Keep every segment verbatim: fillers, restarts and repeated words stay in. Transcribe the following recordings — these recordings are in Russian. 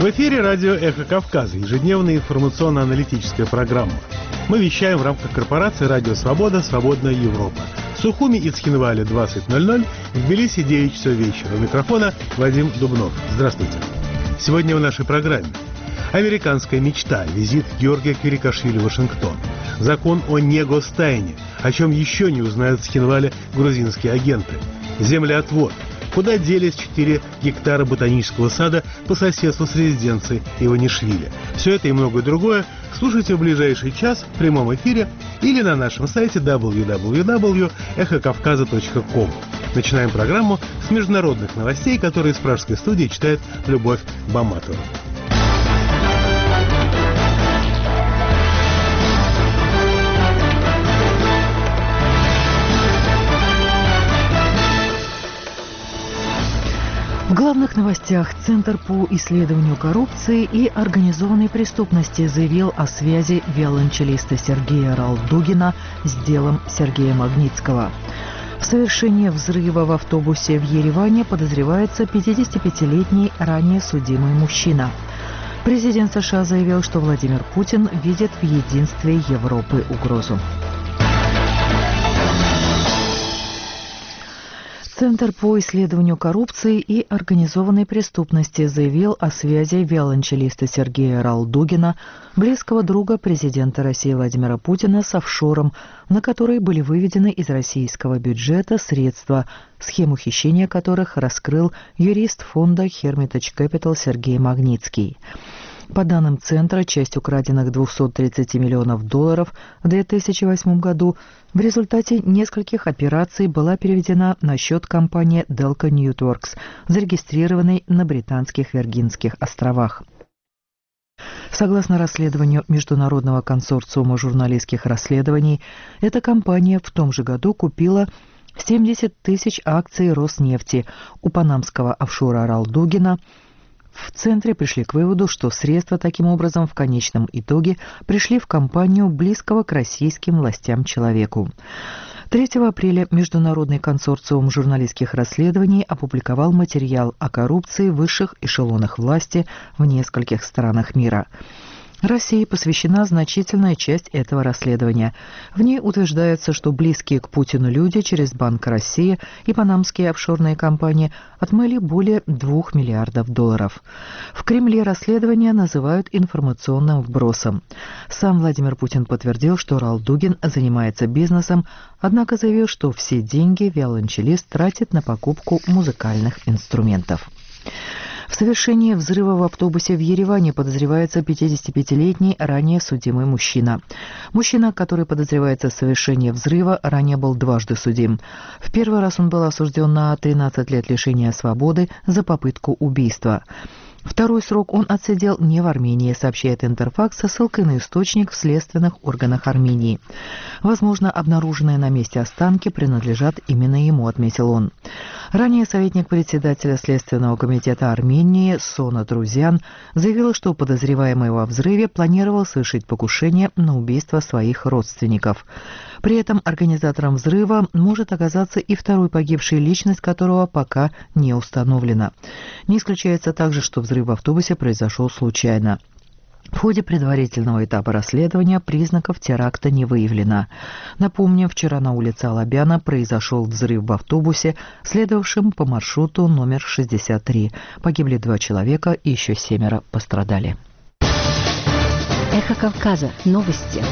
В эфире радио «Эхо Кавказа», ежедневная информационно-аналитическая программа. Мы вещаем в рамках корпорации «Радио Свобода. Свободная Европа». В Сухуми и Цхинвале двадцать ноль ноль, в Тбилиси девять часов вечера. У микрофона Вадим Дубнов. Здравствуйте. Сегодня в нашей программе. Американская мечта. Визит Георгия Квирикашвили в Вашингтон. Закон о негостайне. О чем еще не узнают в Цхинвале грузинские агенты. Землеотвод. Куда делись четыре гектара ботанического сада по соседству с резиденцией Иванишвили. Все это и многое другое слушайте в ближайший час в прямом эфире или на нашем сайте дабл ю дабл ю дабл ю точка эхо кавказа точка ком. Начинаем программу с международных новостей, которые из пражской студии читает Любовь Баматова. В главных новостях Центр по исследованию коррупции и организованной преступности заявил о связи виолончелиста Сергея Ралдугина с делом Сергея Магнитского. В совершении взрыва в автобусе в Ереване подозревается пятидесятипятилетний ранее судимый мужчина. Президент США заявил, что Владимир Путин видит в единстве Европы угрозу. Центр по исследованию коррупции и организованной преступности заявил о связи виолончелиста Сергея Ралдугина, близкого друга президента России Владимира Путина, с офшором, на который были выведены из российского бюджета средства, схему хищения которых раскрыл юрист фонда Hermitage Capital Сергей Магнитский. По данным Центра, часть украденных двухсот тридцати миллионов долларов в две тысячи восьмом году в результате нескольких операций была переведена на счет компании Delco Networks, зарегистрированной на Британских Виргинских островах. Согласно расследованию Международного консорциума журналистских расследований, эта компания в том же году купила семьдесят тысяч акций Роснефти у панамского офшора Ралдугина. В Центре пришли к выводу, что средства таким образом в конечном итоге пришли в компанию близкого к российским властям человеку. третьего апреля Международный консорциум журналистских расследований опубликовал материал о коррупции в высших эшелонах власти в нескольких странах мира. России посвящена значительная часть этого расследования. В ней утверждается, что близкие к Путину люди через Банк России и панамские офшорные компании отмыли более двух миллиардов долларов. В Кремле расследование называют информационным вбросом. Сам Владимир Путин подтвердил, что Ралдугин занимается бизнесом, однако заявил, что все деньги виолончелист тратит на покупку музыкальных инструментов. В совершении взрыва в автобусе в Ереване подозревается пятидесятипятилетний ранее судимый мужчина. Мужчина, который подозревается в совершении взрыва, ранее был дважды судим. В первый раз он был осужден на тринадцать лет лишения свободы за попытку убийства. Второй срок он отсидел не в Армении, сообщает Интерфакс со ссылкой на источник в следственных органах Армении. Возможно, обнаруженные на месте останки принадлежат именно ему, отметил он. Ранее советник председателя Следственного комитета Армении Сона Друзян заявила, что подозреваемый во взрыве планировал совершить покушение на убийство своих родственников. При этом организатором взрыва может оказаться и второй погибший, личность которого пока не установлена. Не исключается также, что взрыв в автобусе произошел случайно. В ходе предварительного этапа расследования признаков теракта не выявлено. Напомним, вчера на улице Алабяна произошел взрыв в автобусе, следовавшем по маршруту номер шестьдесят три. Погибли два человека и еще семеро пострадали. Эхо Кавказа. Новости.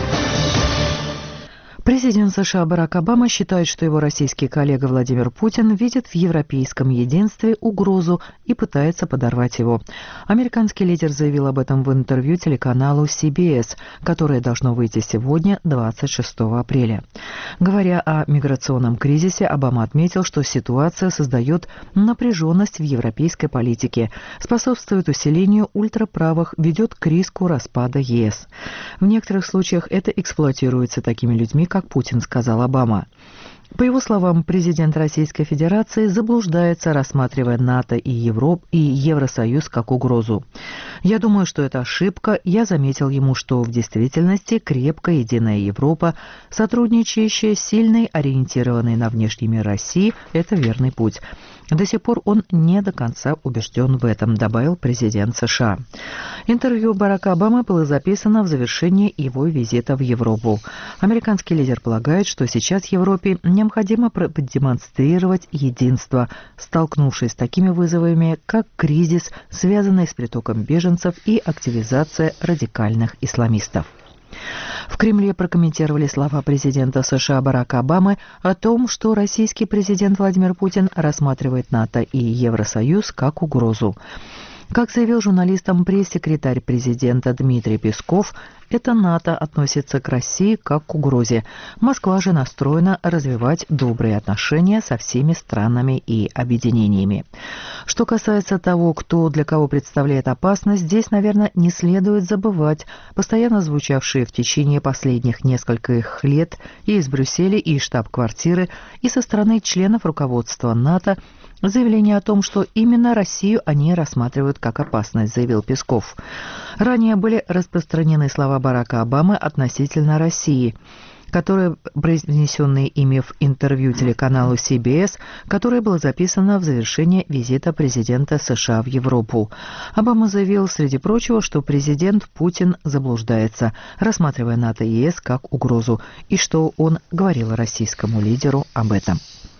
Президент США Барак Обама считает, что его российский коллега Владимир Путин видит в европейском единстве угрозу и пытается подорвать его. Американский лидер заявил об этом в интервью телеканалу си би эс, которое должно выйти сегодня, двадцать шестого апреля. Говоря о миграционном кризисе, Обама отметил, что ситуация создает напряженность в европейской политике, способствует усилению ультраправых, ведет к риску распада ЕС. В некоторых случаях это эксплуатируется такими людьми, как Путин, сказал Обама. По его словам, президент Российской Федерации заблуждается, рассматривая НАТО и Европу и Евросоюз как угрозу. Я думаю, что это ошибка. Я заметил ему, что в действительности крепкая единая Европа, сотрудничающая с сильной, ориентированной на внешний мир России, это верный путь. До сих пор он не до конца убежден в этом, добавил президент США. Интервью Барака Обамы было записано в завершении его визита в Европу. Американский лидер полагает, что сейчас Европе необходимо продемонстрировать единство, столкнувшись с такими вызовами, как кризис, связанный с притоком беженцев и активизация радикальных исламистов. В Кремле прокомментировали слова президента США Барака Обамы о том, что российский президент Владимир Путин рассматривает НАТО и Евросоюз как угрозу. Как заявил журналистам пресс-секретарь президента Дмитрий Песков, это НАТО относится к России как к угрозе. Москва же настроена развивать добрые отношения со всеми странами и объединениями. Что касается того, кто для кого представляет опасность, здесь, наверное, не следует забывать постоянно звучавшие в течение последних нескольких лет и из Брюсселя, и из штаб-квартиры, и со стороны членов руководства НАТО заявление о том, что именно Россию они рассматривают как опасность, заявил Песков. Ранее были распространены слова Барака Обамы относительно России, которые произнесенные ими в интервью телеканалу си би эс, которое было записано в завершении визита президента США в Европу. Обама заявил, среди прочего, что президент Путин заблуждается, рассматривая НАТО и ЕС как угрозу, и что он говорил российскому лидеру об этом.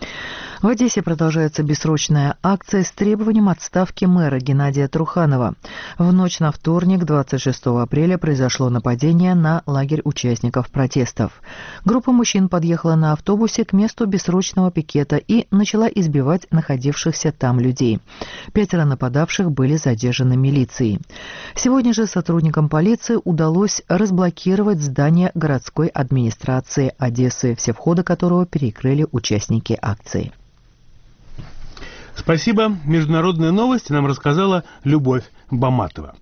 В Одессе продолжается бессрочная акция с требованием отставки мэра Геннадия Труханова. В ночь на вторник, двадцать шестого апреля, произошло нападение на лагерь участников протестов. Группа мужчин подъехала на автобусе к месту бессрочного пикета и начала избивать находившихся там людей. Пятеро нападавших были задержаны милицией. Сегодня же сотрудникам полиции удалось разблокировать здание городской администрации Одессы, все входы которого перекрыли участники акции. Спасибо. Международные новости нам рассказала Любовь Баматова.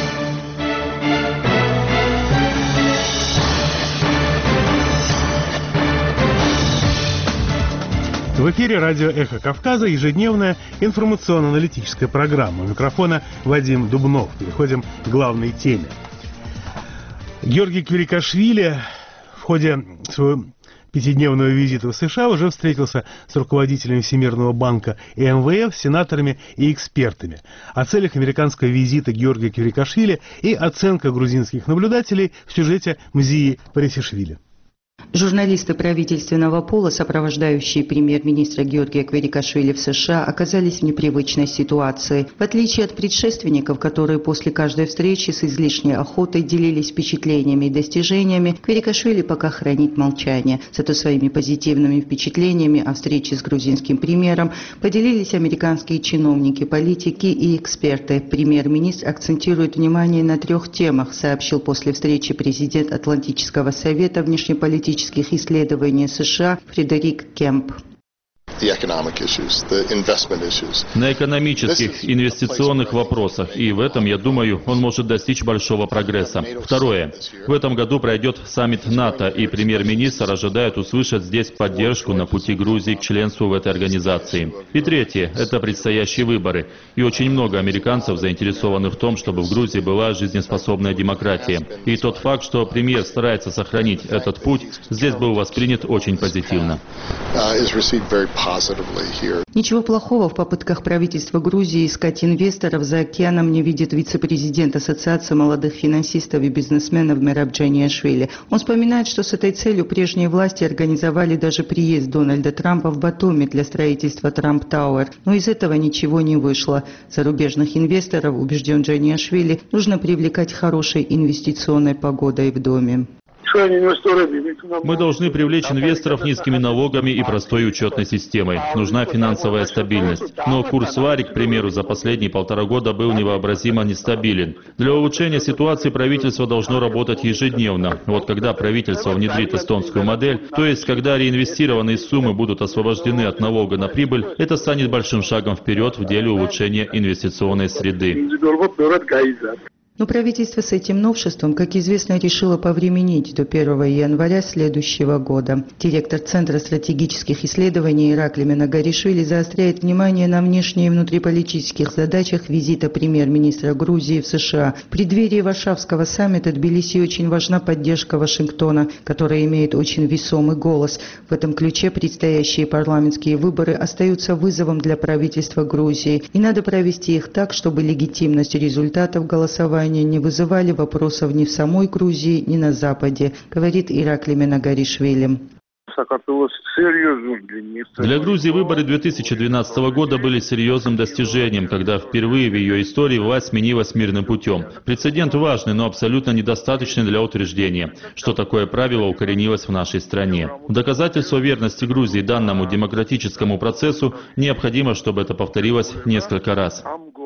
В эфире радио «Эхо Кавказа», ежедневная информационно-аналитическая программа. У микрофона Вадим Дубнов. Переходим к главной теме. Георгий Квирикашвили в ходе своего пятидневного визита в США уже встретился с руководителями Всемирного банка и эм вэ эф, сенаторами и экспертами. О целях американского визита Георгия Квирикашвили и оценка грузинских наблюдателей в сюжете Мзии Парисишвили. Журналисты правительственного пола, сопровождающие премьер-министра Георгия Квирикашвили в США, оказались в непривычной ситуации. В отличие от предшественников, которые после каждой встречи с излишней охотой делились впечатлениями и достижениями, Квирикашвили пока хранит молчание. Зато своими позитивными впечатлениями о встрече с грузинским премьером поделились американские чиновники, политики и эксперты. Премьер-министр акцентирует внимание на трех темах, сообщил после встречи президент Атлантического совета внешнеполитических исследований США Фредерик Кемп. На экономических, инвестиционных вопросах, и в этом, я думаю, он может достичь большого прогресса. Второе. В этом году пройдет саммит НАТО, и премьер-министр ожидает услышать здесь поддержку на пути Грузии к членству в этой организации. И третье. Это предстоящие выборы. И очень много американцев заинтересованы в том, чтобы в Грузии была жизнеспособная демократия. И тот факт, что премьер старается сохранить этот путь, здесь был воспринят очень позитивно. Ничего плохого в попытках правительства Грузии искать инвесторов за океаном не видит вице-президент Ассоциации молодых финансистов и бизнесменов Мераб Джаниашвили. Он вспоминает, что с этой целью прежние власти организовали даже приезд Дональда Трампа в Батуми для строительства Трамп Тауэр. Но из этого ничего не вышло. Зарубежных инвесторов, убежден Джаниашвили, нужно привлекать хорошей инвестиционной погодой в доме. Мы должны привлечь инвесторов низкими налогами и простой учетной системой. Нужна финансовая стабильность. Но курс лари, к примеру, за последние полтора года был невообразимо нестабилен. Для улучшения ситуации правительство должно работать ежедневно. Вот когда правительство внедрит эстонскую модель, то есть когда реинвестированные суммы будут освобождены от налога на прибыль, это станет большим шагом вперед в деле улучшения инвестиционной среды. Но правительство с этим новшеством, как известно, решило повременить до первого января следующего года. Директор Центра стратегических исследований Иракли Менагаришвили заостряет внимание на внешних и внутриполитических задачах визита премьер-министра Грузии в США. В преддверии Варшавского саммита Тбилиси очень важна поддержка Вашингтона, которая имеет очень весомый голос. В этом ключе предстоящие парламентские выборы остаются вызовом для правительства Грузии, и надо провести их так, чтобы легитимность результатов голосования не вызывали вопросов ни в самой Грузии, ни на Западе, говорит Иракли Менагаришвили. Для Грузии выборы две тысячи двенадцатого года были серьезным достижением, когда впервые в ее истории власть сменилась мирным путем. Прецедент важный, но абсолютно недостаточный для утверждения, что такое правило укоренилось в нашей стране. В доказательство верности Грузии данному демократическому процессу необходимо, чтобы это повторилось несколько раз.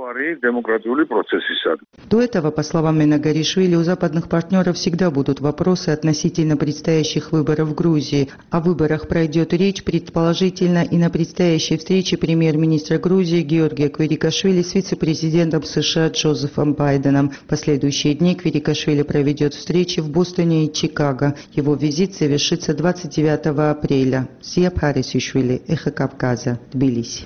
До этого, по словам Менагаришвили, у западных партнеров всегда будут вопросы относительно предстоящих выборов в Грузии. О выборах пройдет речь, предположительно, и на предстоящей встрече премьер-министра Грузии Георгия Кверикашвили с вице-президентом США Джозефом Байденом. В последующие дни Кверикашвили проведет встречи в Бостоне и Чикаго. Его визит завершится двадцать девятого апреля. Зия Парисишвили, Эхо Кавказа, Тбилиси.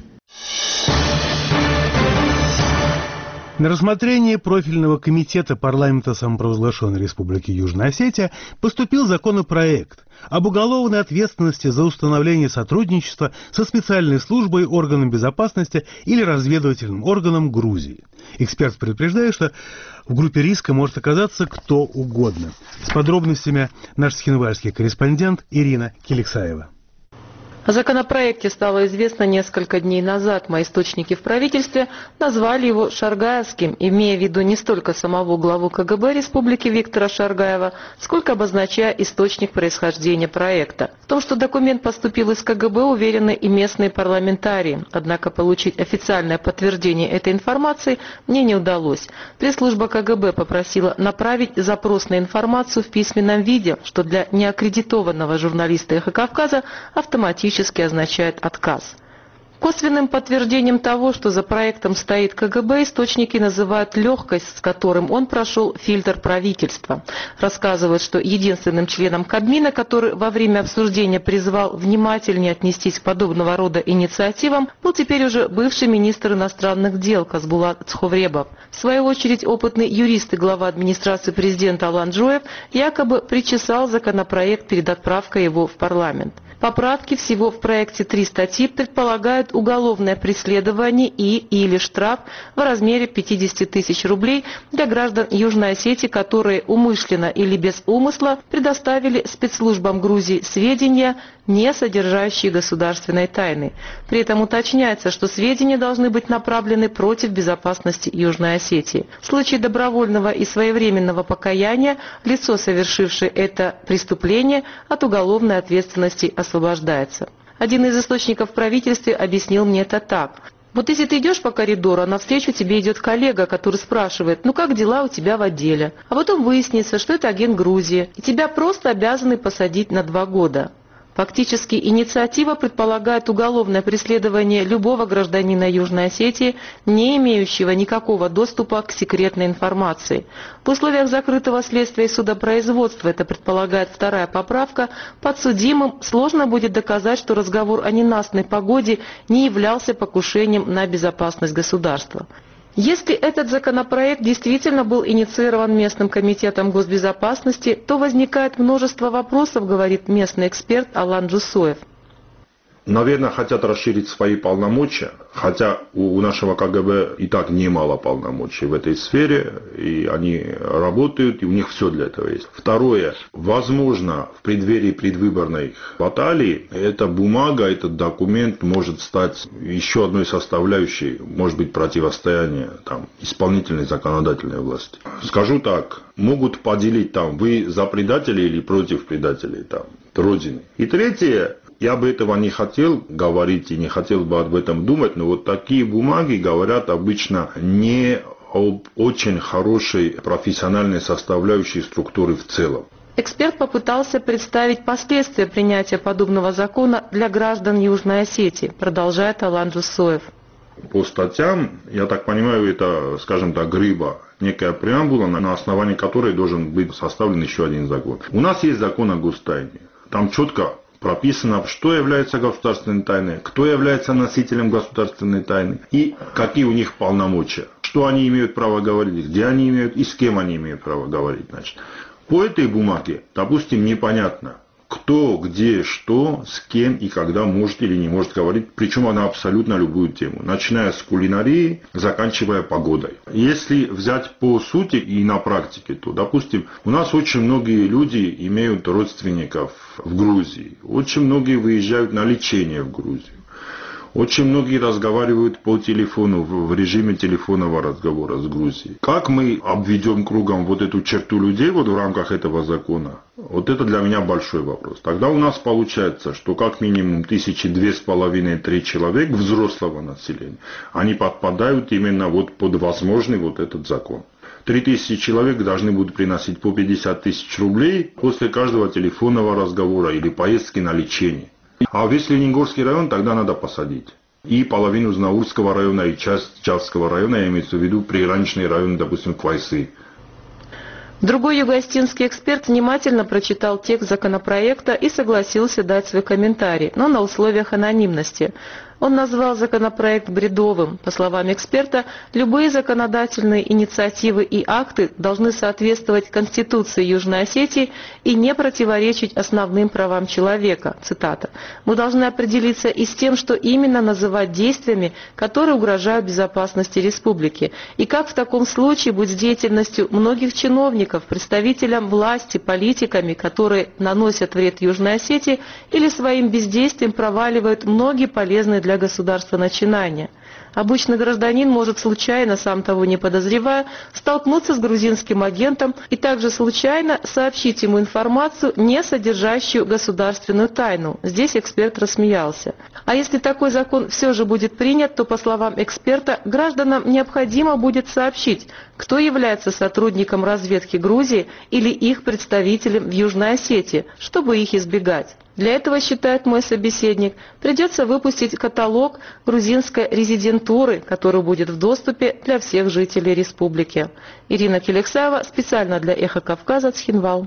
На рассмотрение профильного комитета парламента самопровозглашенной Республики Южная Осетия поступил законопроект об уголовной ответственности за установление сотрудничества со специальной службой, органом безопасности или разведывательным органом Грузии. Эксперт предупреждает, что в группе риска может оказаться кто угодно. С подробностями наш схинвальский корреспондент Ирина Келексаева. О законопроекте стало известно несколько дней назад. Мои источники в правительстве назвали его шаргаевским, имея в виду не столько самого главу КГБ Республики Виктора Шаргаева, сколько обозначая источник происхождения проекта. В том, что документ поступил из КГБ, уверены и местные парламентарии. Однако получить официальное подтверждение этой информации мне не удалось. Пресс-служба КГБ попросила направить запрос на информацию в письменном виде, что для неаккредитованного журналиста «Эхо Кавказа» автоматически означает отказ. Косвенным подтверждением того, что за проектом стоит КГБ, источники называют легкость, с которым он прошел фильтр правительства. Рассказывают, что единственным членом Кабмина, который во время обсуждения призвал внимательнее отнестись к подобного рода инициативам, был теперь уже бывший министр иностранных дел Казбулат Цховребов. В свою очередь, опытный юрист и глава администрации президента Алан Джоев якобы причесал законопроект перед отправкой его в парламент. Поправки всего в проекте три статьи предполагают уголовное преследование и или штраф в размере пятьдесят тысяч рублей для граждан Южной Осетии, которые умышленно или без умысла предоставили спецслужбам Грузии сведения, не содержащие государственной тайны. При этом уточняется, что сведения должны быть направлены против безопасности Южной Осетии. В случае добровольного и своевременного покаяния лицо, совершившее это преступление, от уголовной ответственности освобождается. Один из источников в правительстве объяснил мне это так. Вот если ты идешь по коридору, а навстречу тебе идет коллега, который спрашивает, ну как дела у тебя в отделе? А потом выяснится, что это агент Грузии, и тебя просто обязаны посадить на два года. Фактически инициатива предполагает уголовное преследование любого гражданина Южной Осетии, не имеющего никакого доступа к секретной информации. В условиях закрытого следствия и судопроизводства, это предполагает вторая поправка, подсудимым сложно будет доказать, что разговор о ненастной погоде не являлся покушением на безопасность государства. Если этот законопроект действительно был инициирован местным комитетом госбезопасности, то возникает множество вопросов, говорит местный эксперт Алан Джусоев. Наверное, хотят расширить свои полномочия, хотя у нашего КГБ и так немало полномочий в этой сфере, и они работают, и у них все для этого есть. Второе, возможно, в преддверии предвыборной баталии эта бумага, этот документ может стать еще одной составляющей, может быть, противостояния там, исполнительной, законодательной власти. Скажу так, могут поделить там, вы за предателей или против предателей там, Родины. И третье, я бы этого не хотел говорить и не хотел бы об этом думать, но вот такие бумаги говорят обычно не об очень хорошей профессиональной составляющей структуры в целом. Эксперт попытался представить последствия принятия подобного закона для граждан Южной Осетии, продолжает Алан Джусоев. По статьям, я так понимаю, это, скажем так, рыба некая преамбула, на основании которой должен быть составлен еще один закон. У нас есть закон о гостайне. Там четко прописано, что является государственной тайной, кто является носителем государственной тайны и какие у них полномочия, что они имеют право говорить, где они имеют и с кем они имеют право говорить. Значит, по этой бумаге, допустим, непонятно, кто, где, что, с кем и когда может или не может говорить, причем на абсолютно любую тему, начиная с кулинарии, заканчивая погодой. Если взять по сути и на практике, то, допустим, у нас очень многие люди имеют родственников в Грузии, очень многие выезжают на лечение в Грузию. Очень многие разговаривают по телефону, в режиме телефонного разговора с Грузией. Как мы обведем кругом вот эту черту людей вот в рамках этого закона? Вот это для меня большой вопрос. Тогда у нас получается, что как минимум тысячи две с половиной три человек взрослого населения, они подпадают именно вот под возможный вот этот закон. Три тысячи человек должны будут приносить по пятьдесят тысяч рублей после каждого телефонного разговора или поездки на лечение. А весь Лениногорский район тогда надо посадить. И половину Знаурского района, и часть Чавского района, я имею в виду приграничный район, допустим, Квайсы. Другой югоостинский эксперт внимательно прочитал текст законопроекта и согласился дать свой комментарий, но на условиях анонимности. Он назвал законопроект бредовым. По словам эксперта, любые законодательные инициативы и акты должны соответствовать Конституции Южной Осетии и не противоречить основным правам человека. Цитата. «Мы должны определиться и с тем, что именно называть действиями, которые угрожают безопасности республики, и как в таком случае быть с деятельностью многих чиновников, представителям власти, политиками, которые наносят вред Южной Осетии или своим бездействием проваливают многие полезные для государства начинания. Обычный гражданин может случайно, сам того не подозревая, столкнуться с грузинским агентом и также случайно сообщить ему информацию, не содержащую государственную тайну». Здесь эксперт рассмеялся. А если такой закон все же будет принят, то, по словам эксперта, гражданам необходимо будет сообщить, кто является сотрудником разведки Грузии или их представителем в Южной Осетии, чтобы их избегать. Для этого, считает мой собеседник, придется выпустить каталог грузинской резидентуры, который будет в доступе для всех жителей республики. Ирина Келексаева, специально для «Эхо Кавказа», Цхинвал.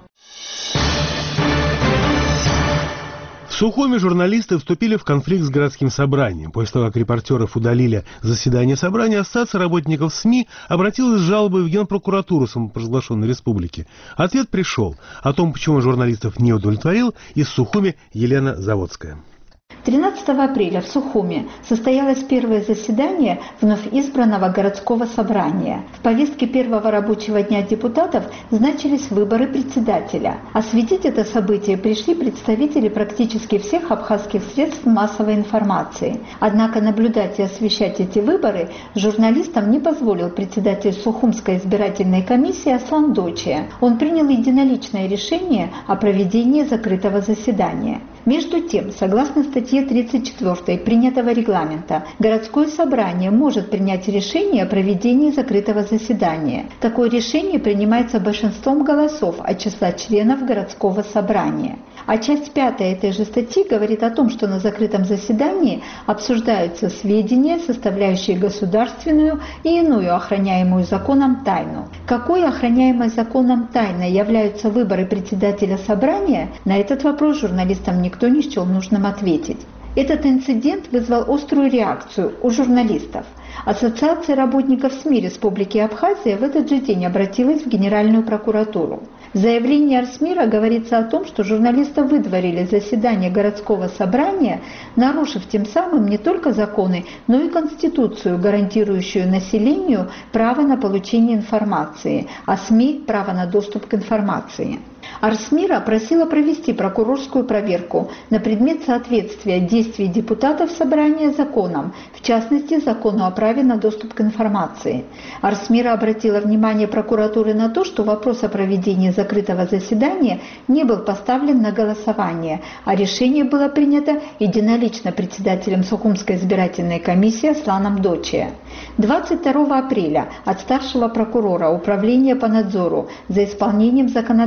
В Сухуми журналисты вступили в конфликт с городским собранием. После того, как репортеров удалили заседание собрания, Ассоциация работников СМИ обратилась с жалобой в Генпрокуратуру самопровозглашенной республики. Ответ пришел. О том, почему журналистов не удовлетворил, из Сухуми Елена Заводская. тринадцатого апреля в Сухуми состоялось первое заседание вновь избранного городского собрания. В повестке первого рабочего дня депутатов значились выборы председателя. Осветить это событие пришли представители практически всех абхазских средств массовой информации. Однако наблюдать и освещать эти выборы журналистам не позволил председатель Сухумской избирательной комиссии Аслан Дочия. Он принял единоличное решение о проведении закрытого заседания. Между тем, согласно статье тридцать четвёртой принятого регламента, городское собрание может принять решение о проведении закрытого заседания. Такое решение принимается большинством голосов от числа членов городского собрания. А часть пятая этой же статьи говорит о том, что на закрытом заседании обсуждаются сведения, составляющие государственную и иную охраняемую законом тайну. Какой охраняемой законом тайной являются выборы председателя собрания, на этот вопрос журналистам никто не счел нужным ответить. Этот инцидент вызвал острую реакцию у журналистов. Ассоциация работников СМИ Республики Абхазия в этот же день обратилась в Генеральную прокуратуру. В заявлении Арсмира говорится о том, что журналисты выдворили заседание городского собрания, нарушив тем самым не только законы, но и Конституцию, гарантирующую населению право на получение информации, а СМИ – право на доступ к информации. Арсмира просила провести прокурорскую проверку на предмет соответствия действий депутатов собрания законам, в частности, закону о праве на доступ к информации. Арсмира обратила внимание прокуратуры на то, что вопрос о проведении закрытого заседания не был поставлен на голосование, а решение было принято единолично председателем Сухумской избирательной комиссии Асланом Дочия. двадцать второго апреля от старшего прокурора Управления по надзору за исполнением законодательства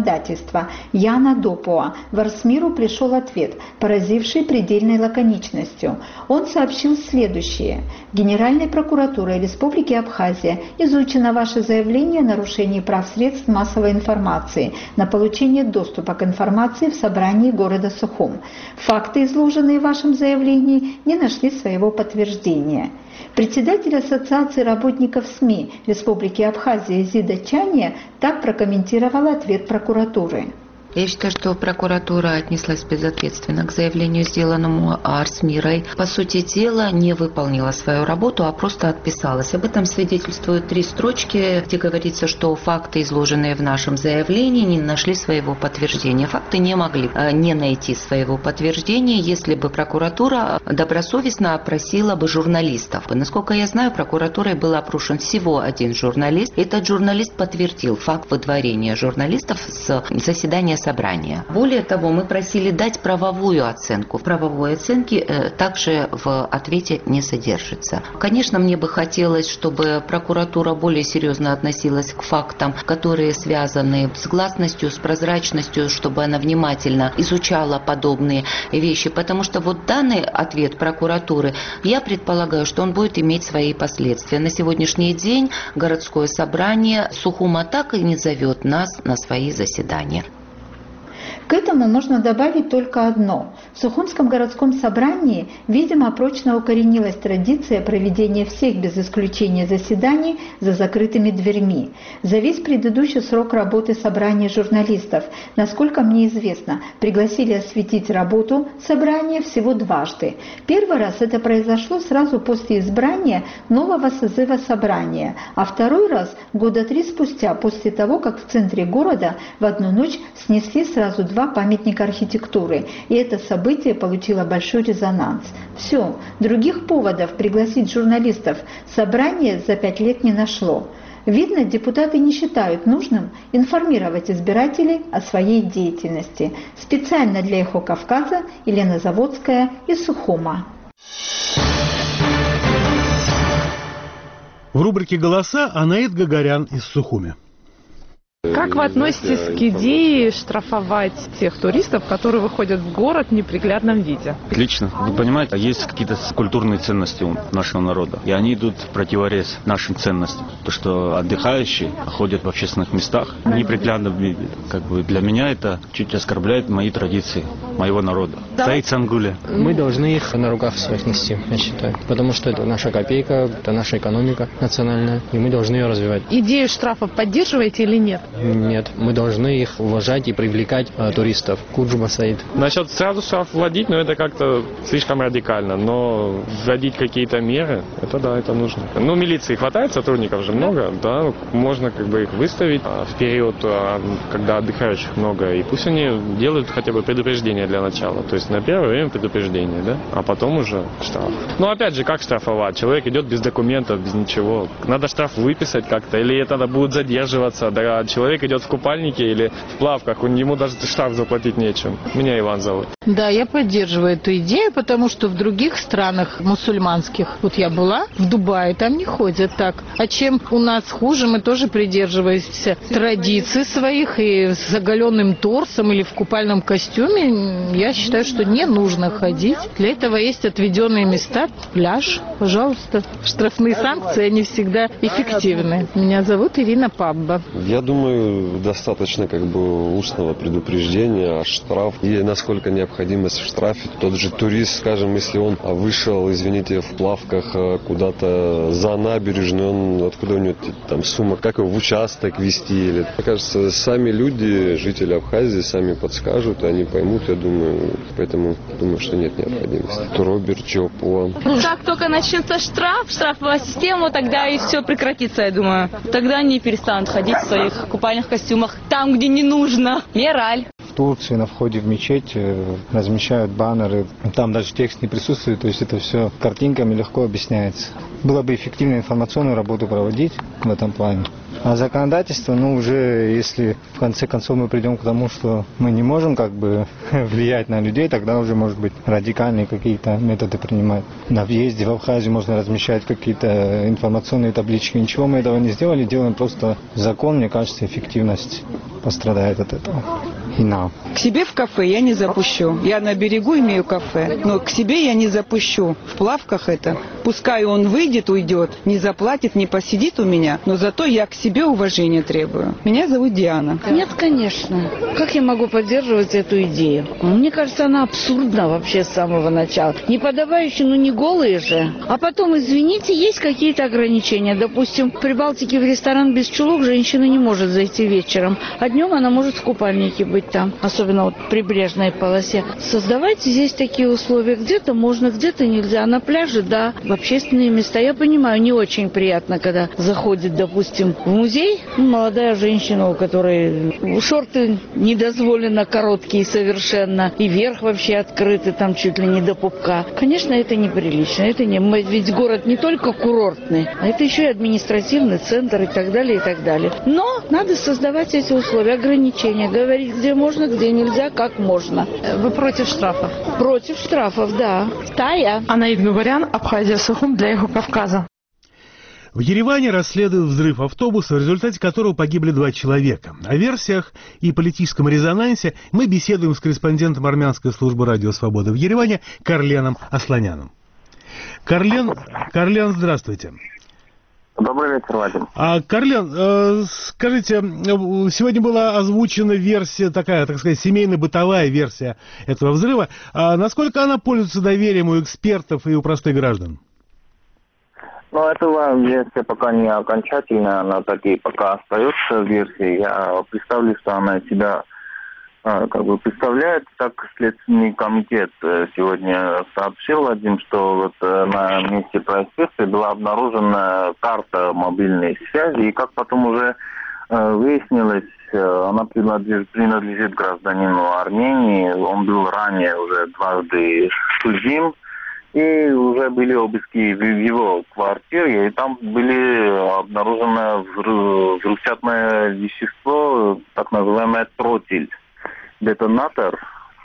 правительства Яна Допуа в Арсмиру пришел ответ, поразивший предельной лаконичностью. Он сообщил следующее. Генеральной прокуратурой Республики Абхазия изучено ваше заявление о нарушении прав средств массовой информации на получение доступа к информации в собрании города Сухум. Факты, изложенные в вашем заявлении, не нашли своего подтверждения. Председатель Ассоциации работников СМИ Республики Абхазия Зида Чания так прокомментировала ответ прокуратуры. Я считаю, что прокуратура отнеслась безответственно к заявлению, сделанному Арсмирой. По сути дела, не выполнила свою работу, а просто отписалась. Об этом свидетельствуют три строчки, где говорится, что факты, изложенные в нашем заявлении, не нашли своего подтверждения. Факты не могли не найти своего подтверждения, если бы прокуратура добросовестно опросила бы журналистов. Насколько я знаю, прокуратурой был опрошен всего один журналист. Этот журналист подтвердил факт выдворения журналистов с заседания собрания. Более того, мы просили дать правовую оценку. Правовой оценки э, также в ответе не содержится. Конечно, мне бы хотелось, чтобы прокуратура более серьезно относилась к фактам, которые связаны с гласностью, с прозрачностью, чтобы она внимательно изучала подобные вещи, потому что вот данный ответ прокуратуры, я предполагаю, что он будет иметь свои последствия. На сегодняшний день городское собрание Сухума так и не зовет нас на свои заседания. К этому можно добавить только одно. В Сухумском городском собрании, видимо, прочно укоренилась традиция проведения всех без исключения заседаний за закрытыми дверьми. За весь предыдущий срок работы собрания журналистов, насколько мне известно, пригласили осветить работу собрания всего дважды. Первый раз это произошло сразу после избрания нового созыва собрания, а второй раз года три спустя, после того, как в центре города в одну ночь снесли сразу два памятника архитектуры, и это событие получило большой резонанс. Все, других поводов пригласить журналистов собрание за пять лет не нашло. Видно, депутаты не считают нужным информировать избирателей о своей деятельности. Специально для «Эхо Кавказа» Елена Заводская из Сухума. В рубрике «Голоса» Анаит Гагарян из Сухуми. Как вы относитесь к идее штрафовать тех туристов, которые выходят в город в неприглядном виде? Отлично. Вы понимаете, есть какие-то культурные ценности у нашего народа, и они идут в противорез нашим ценностям. То, что отдыхающие ходят в общественных местах в неприглядном виде. Как бы для меня это чуть оскорбляет мои традиции, моего народа. Саид Сангуля. Мы должны их на руках своих нести, я считаю. Потому что это наша копейка, это наша экономика национальная, и мы должны ее развивать. Идею штрафа поддерживаете или нет? Нет, мы должны их уважать и привлекать а, туристов. Куджуба Саид. Насчет сразу штраф вводить, ну это как-то слишком радикально, но вводить какие-то меры, это да, это нужно. Ну, милиции хватает, сотрудников же много, да, можно как бы их выставить а, в период, а, когда отдыхающих много, и пусть они делают хотя бы предупреждение для начала, то есть на первое время предупреждение, да, а потом уже штраф. Ну, опять же, как штрафовать? Человек идет без документов, без ничего. Надо штраф выписать как-то, или это надо будет задерживаться, да, человек идет в купальнике или в плавках, ему даже штраф заплатить нечем. Меня Иван зовут. Да, я поддерживаю эту идею, потому что в других странах мусульманских, вот я была в Дубае, там не ходят так. А чем у нас хуже, мы тоже придерживаемся традиций своих, и с оголенным торсом или в купальном костюме, я считаю, что не нужно ходить. Для этого есть отведенные места, пляж, пожалуйста. Штрафные санкции, они всегда эффективны. Меня зовут Ирина Пабба. Я думаю, достаточно как бы устного предупреждения, а штраф, и насколько необходимость в штрафе. Тот же турист, скажем, если он вышел, извините, в плавках куда-то за набережную, он, откуда у него там сумма, как его в участок везти? Или... Мне кажется, сами люди, жители Абхазии, сами подскажут, они поймут, я думаю, поэтому думаю, что нет необходимости. Роберт Чопуа. Как только начнется штраф, штрафовая система, тогда и все прекратится, я думаю. Тогда они перестанут ходить в своих купальных костюмах там, где не нужно. Мораль. В Турции на входе в мечеть размещают баннеры, там даже текст не присутствует, то есть это все картинками легко объясняется. Было бы эффективно информационную работу проводить в этом плане. А законодательство, ну уже если в конце концов мы придем к тому, что мы не можем как бы влиять на людей, тогда уже может быть радикальные какие-то методы принимать. На въезде в Абхазию можно размещать какие-то информационные таблички. Ничего мы этого не сделали, делаем просто закон, мне кажется, эффективность пострадает от этого. вина. К себе в кафе я не запущу. Я на берегу имею кафе, но к себе я не запущу. В плавках это. Пускай он выйдет, уйдет, не заплатит, не посидит у меня, но зато я к себе уважения требую. Меня зовут Диана. Нет, конечно. Как я могу поддерживать эту идею? Мне кажется, она абсурдна вообще с самого начала. Не подавающие, ну не голые же. А потом, извините, есть какие-то ограничения. Допустим, в Прибалтике в ресторан без чулок женщина не может зайти вечером, а днем она может в купальнике быть там, особенно вот в прибрежной полосе. Создавайте здесь такие условия. Где-то можно, где-то нельзя. На пляже, да, в общественные места. Я понимаю, не очень приятно, когда заходит, допустим, в музей молодая женщина, у которой шорты недозволено короткие совершенно, и верх вообще открытый, там чуть ли не до пупка. Конечно, это неприлично. Это не... Ведь город не только курортный, а это еще и административный центр и так далее, и так далее. Но надо создавать эти условия, ограничения, говорить, где можно, где нельзя, как можно. Вы против штрафов? Против штрафов, да. Тая. Анаид Гугарян, Абхазия, Сухум для Эхо-Кавказа. В Ереване расследуют взрыв автобуса, в результате которого погибли два человека. О версиях и политическом резонансе мы беседуем с корреспондентом армянской службы «Радио Свобода» в Ереване Карленом Асланяном. Карлен, Карлен, здравствуйте. Добрый вечер, Вадим. А, Карлен, э, скажите, сегодня была озвучена версия, такая, так сказать, семейно-бытовая версия этого взрыва. А насколько она пользуется доверием у экспертов и у простых граждан? Ну, эта версия пока не окончательная, она таки пока остается версией. Я представлю, что она из себя как бы представляет. Так, Следственный комитет сегодня сообщил, Вадим, что вот на месте происшествия была обнаружена карта мобильной связи, и как потом уже выяснилось, она принадлежит, принадлежит гражданину Армении. Он был ранее уже дважды судим, и уже были обыски в его квартире, и там были обнаружено взрывчатое вещество, так называемое тротиль, детонатор.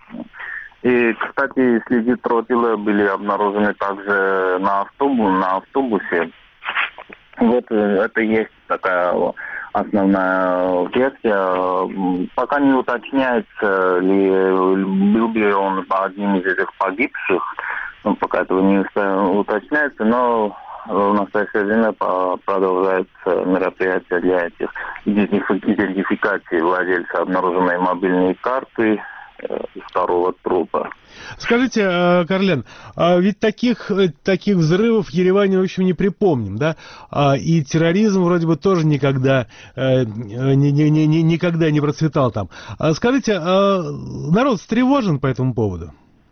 И, кстати, следы тротиля были обнаружены также на, автобус, на автобусе. Вот это и есть такая основная версия. Пока не уточняется, ли был ли он одним из этих погибших. Ну, пока этого не уточняется, но в настоящее время продолжается мероприятие для этих идентификации владельца обнаруженной мобильной карты и второго трупа. Скажите, Карлен, ведь таких, таких взрывов в Ереване, в общем, не припомним, да? И терроризм вроде бы тоже никогда, ни, ни, ни, никогда не процветал там. Скажите, народ встревожен по этому поводу?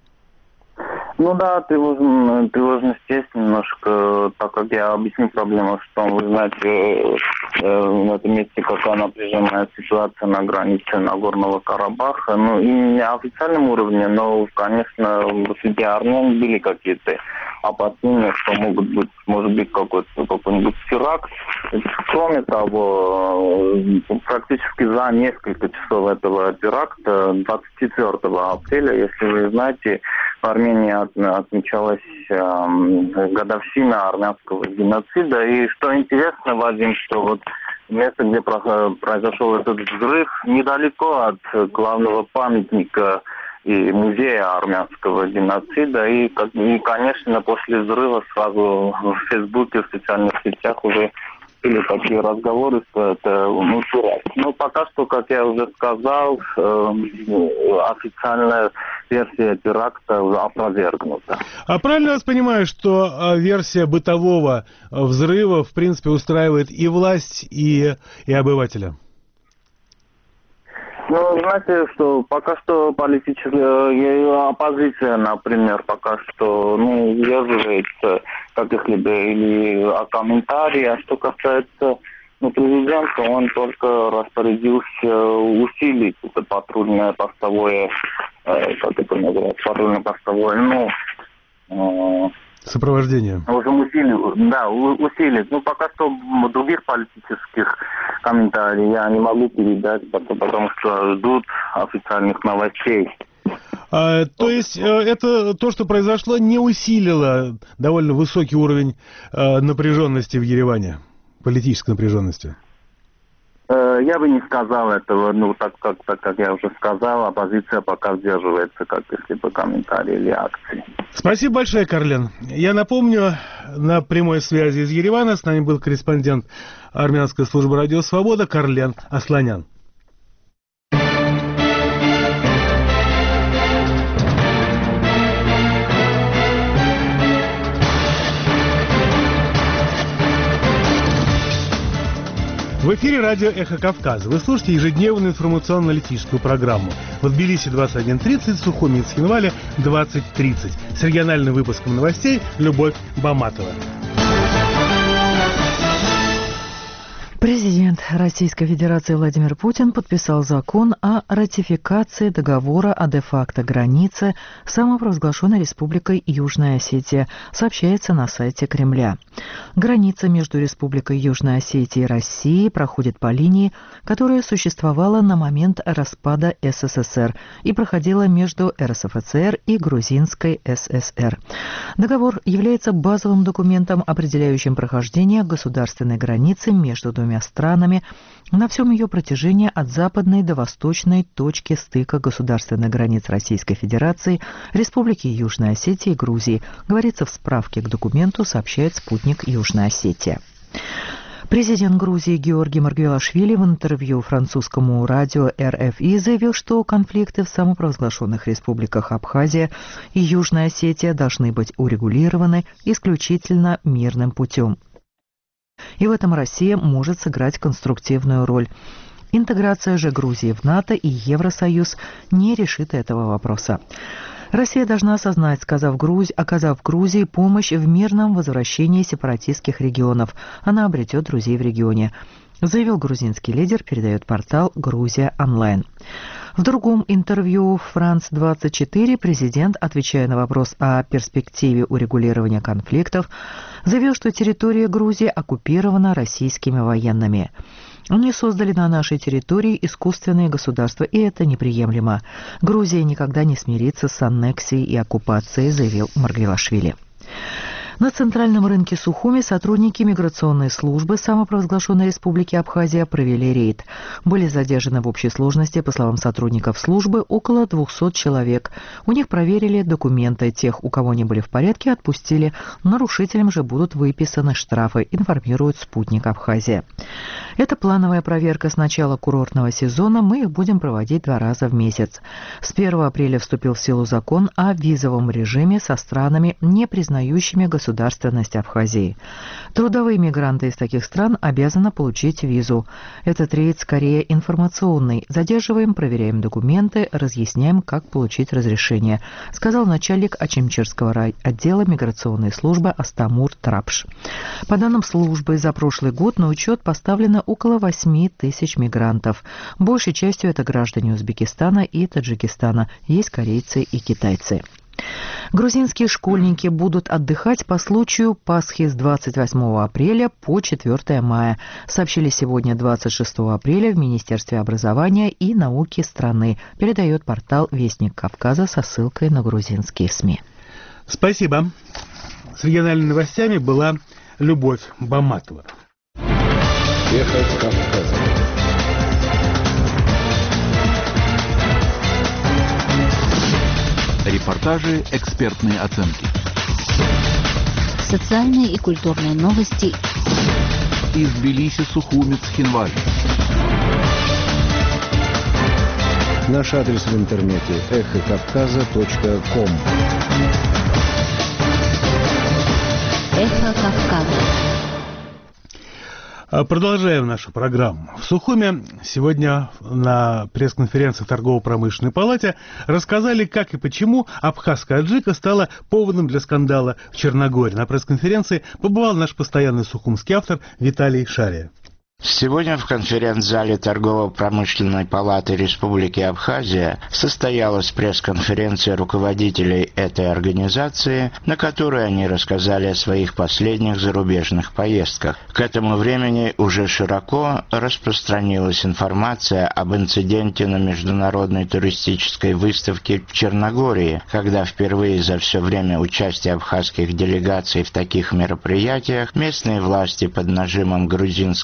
Ну да, тревожно, тревожность есть немножко, так как я объясню проблему, что вы знаете, э, в этом месте какая напряженная ситуация на границе Нагорного Карабаха. Ну и не на официальном уровне, но, конечно, среди армян были какие-то опасения, что могут быть, может быть какой-то какой-нибудь теракт. Кроме того, практически за несколько часов этого теракта, двадцать четвёртого апреля, если вы знаете, в Армении отмечалась э, годовщина армянского геноцида. И что интересно, Вадим, что вот место, где произошел этот взрыв, недалеко от главного памятника и музея армянского геноцида. И, и, конечно, после взрыва сразу в Фейсбуке, в социальных сетях уже были такие разговоры, что это ну, теракт. Но пока что, как я уже сказал, э, официальная версия теракта опровергнута. А правильно я вас понимаю, что версия бытового взрыва, в принципе, устраивает и власть, и, и обывателя? Ну, знаете, что пока что политическая оппозиция, например, пока что, ну, сдерживается каких-либо или о комментарии. А что касается, ну, президента, он только распорядился усилить это патрульное постовое, э, как это называется, патрульное постовое, ну, э, сопровождение. В общем, усилить, да, усилить. Ну, пока что других политических комментариев я не могу передать, потому что ждут официальных новостей. А, то есть это то, что произошло, не усилило довольно высокий уровень напряженности в Ереване, политической напряженности? Я бы не сказал этого, ну, так как, так как я уже сказал, оппозиция пока сдерживается, как если бы комментарии или акции. Спасибо большое, Карлен. Я напомню, на прямой связи из Еревана с нами был корреспондент армянской службы «Радио Свобода» Карлен Асланян. В эфире радио «Эхо Кавказа». Вы слушаете ежедневную информационно-аналитическую программу. В Тбилиси двадцать один тридцать, в Сухуми и Цхинвале двадцать тридцать. С региональным выпуском новостей Любовь Баматова. Президент Российской Федерации Владимир Путин подписал закон о ратификации договора о де-факто границе с самопровозглашенной Республикой Южная Осетия, сообщается на сайте Кремля. Граница между Республикой Южная Осетия и Россией проходит по линии, которая существовала на момент распада СССР и проходила между РСФСР и Грузинской ССР. Договор является базовым документом, определяющим прохождение государственной границы между двумя странами на всем ее протяжении от западной до восточной точки стыка государственных границ Российской Федерации, Республики Южная Осетия и Грузии, говорится в справке к документу, сообщает спутник Южная Осетия. Президент Грузии Георгий Маргвелашвили в интервью французскому радио эр эф и заявил, что конфликты в самопровозглашенных республиках Абхазия и Южная Осетия должны быть урегулированы исключительно мирным путем. И в этом Россия может сыграть конструктивную роль. Интеграция же Грузии в НАТО и Евросоюз не решит этого вопроса. Россия должна осознать, сказав Грузии, оказав Грузии помощь в мирном возвращении сепаратистских регионов. Она обретет друзей в регионе, заявил грузинский лидер, передает портал «Грузия онлайн». В другом интервью «Франс двадцать четыре» президент, отвечая на вопрос о перспективе урегулирования конфликтов, заявил, что территория Грузии оккупирована российскими военными. Они создали на нашей территории искусственные государства, и это неприемлемо. Грузия никогда не смирится с аннексией и оккупацией, заявил Маргвелашвили. На центральном рынке Сухуми сотрудники миграционной службы самопровозглашенной Республики Абхазия провели рейд. Были задержаны в общей сложности, по словам сотрудников службы, около двухсот человек. У них проверили документы. Тех, у кого они были в порядке, отпустили. Нарушителям же будут выписаны штрафы, информирует спутник Абхазия. Это плановая проверка с начала курортного сезона. Мы их будем проводить два раза в месяц. С первого апреля вступил в силу закон о визовом режиме со странами, не признающими государственность государственность Абхазии. Трудовые мигранты из таких стран обязаны получить визу. Этот рейд скорее информационный. Задерживаем, проверяем документы, разъясняем, как получить разрешение, сказал начальник Ачимчирского отдела миграционной службы Астамур Трапш. По данным службы, за прошлый год на учет поставлено около восьми тысяч мигрантов. Большей частью это граждане Узбекистана и Таджикистана. Есть корейцы и китайцы. Грузинские школьники будут отдыхать по случаю Пасхи с двадцать восьмого апреля по четвёртое мая, сообщили сегодня, двадцать шестого апреля, в Министерстве образования и науки страны, передает портал «Вестник Кавказа» со ссылкой на грузинские СМИ. Спасибо. С региональными новостями была Любовь Баматова. Эхо Кавказа. Репортажи, экспертные оценки. Социальные и культурные новости. Из Тбилиси, Сухуми, Цхинвали. Наш адрес в интернете эхо кавказа точка ком. Эхо Кавказа. Продолжаем нашу программу. В Сухуми сегодня на пресс-конференции в торгово-промышленной палате рассказали, как и почему абхазская аджика стала поводом для скандала в Черногории. На пресс-конференции побывал наш постоянный сухумский автор Виталий Шария. Сегодня в конференц-зале Торгово-промышленной палаты Республики Абхазия состоялась пресс-конференция руководителей этой организации, на которой они рассказали о своих последних зарубежных поездках. К этому времени уже широко распространилась информация об инциденте на международной туристической выставке в Черногории, когда впервые за все время участия абхазских делегаций в таких мероприятиях местные власти под нажимом грузинского МИДа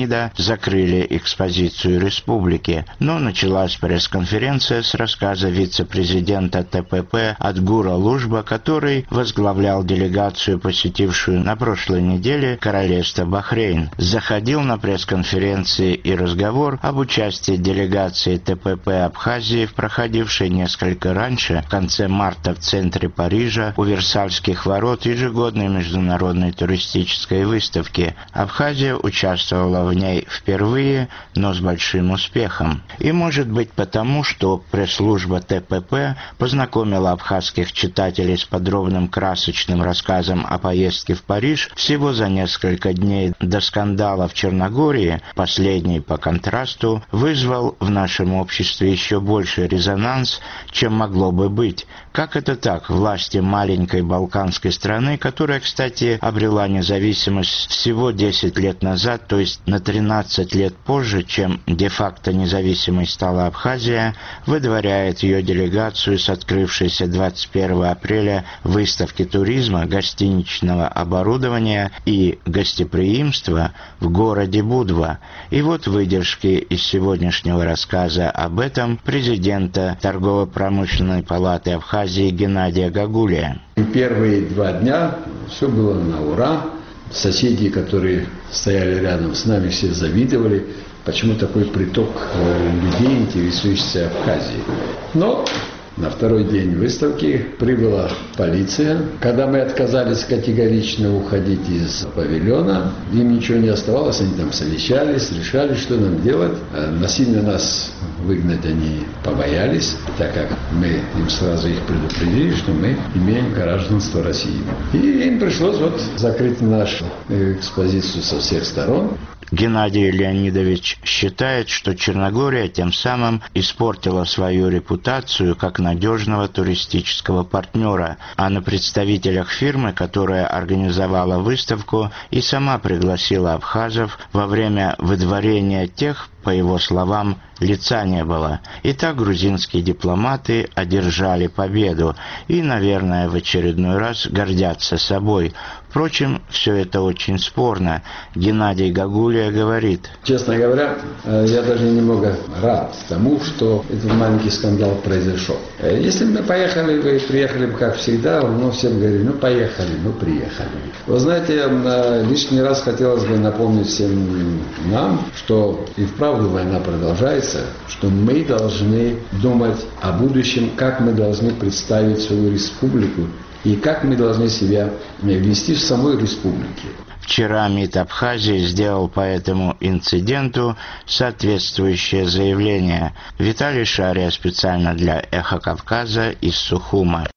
МИДа закрыли экспозицию республики, но началась пресс-конференция с рассказа вице-президента ТПП Адгура Лужба, который возглавлял делегацию, посетившую на прошлой неделе королевство Бахрейн. Заходил на пресс-конференции и разговор об участии делегации ТПП Абхазии в проходившей несколько раньше, в конце марта в центре Парижа, у Версальских ворот ежегодной международной туристической выставки. Абхазия участвовала в ней впервые, но с большим успехом. И может быть потому, что пресс-служба ТПП познакомила абхазских читателей с подробным красочным рассказом о поездке в Париж всего за несколько дней до скандала в Черногории, последний по контрасту вызвал в нашем обществе еще больший резонанс, чем могло бы быть. Как это так? Власти маленькой балканской страны, которая, кстати, обрела независимость всего десять лет назад, то есть на тринадцать лет позже, чем де-факто независимой стала Абхазия, выдворяет ее делегацию с открывшейся двадцать первого апреля выставки туризма, гостиничного оборудования и гостеприимства в городе Будва. И вот выдержки из сегодняшнего рассказа об этом президента Торгово-промышленной палаты Абхазии Геннадия Гагулия. Первые два дня все было на ура. Соседи, которые стояли рядом с нами, все завидовали, почему такой приток людей, интересующихся Абхазией. Но на второй день выставки прибыла полиция. Когда мы отказались категорично уходить из павильона, им ничего не оставалось, они там совещались, решали, что нам делать. Насильно нас выгнать они побоялись, так как мы им сразу их предупредили, что мы имеем гражданство России. И им пришлось вот закрыть нашу экспозицию со всех сторон. Геннадий Леонидович считает, что Черногория тем самым испортила свою репутацию как надежного туристического партнера, а на представителях фирмы, которая организовала выставку и сама пригласила абхазов, во время выдворения тех, по его словам, лица не было. И так грузинские дипломаты одержали победу и, наверное, в очередной раз гордятся собой. Впрочем, все это очень спорно. Геннадий Гагулия говорит: честно говоря, я даже немного рад тому, что этот маленький скандал произошел. Если бы мы поехали, вы приехали бы как всегда, ну, всем говорили, ну, поехали, ну, приехали. Вы знаете, лишний раз хотелось бы напомнить всем нам, что и вправду война продолжается, что мы должны думать о будущем, как мы должны представить свою республику и как мы должны себя вести в самой республике. Вчера МИД Абхазии сделал по этому инциденту соответствующее заявление. Виталий Шария специально для «Эхо Кавказа» из Сухума.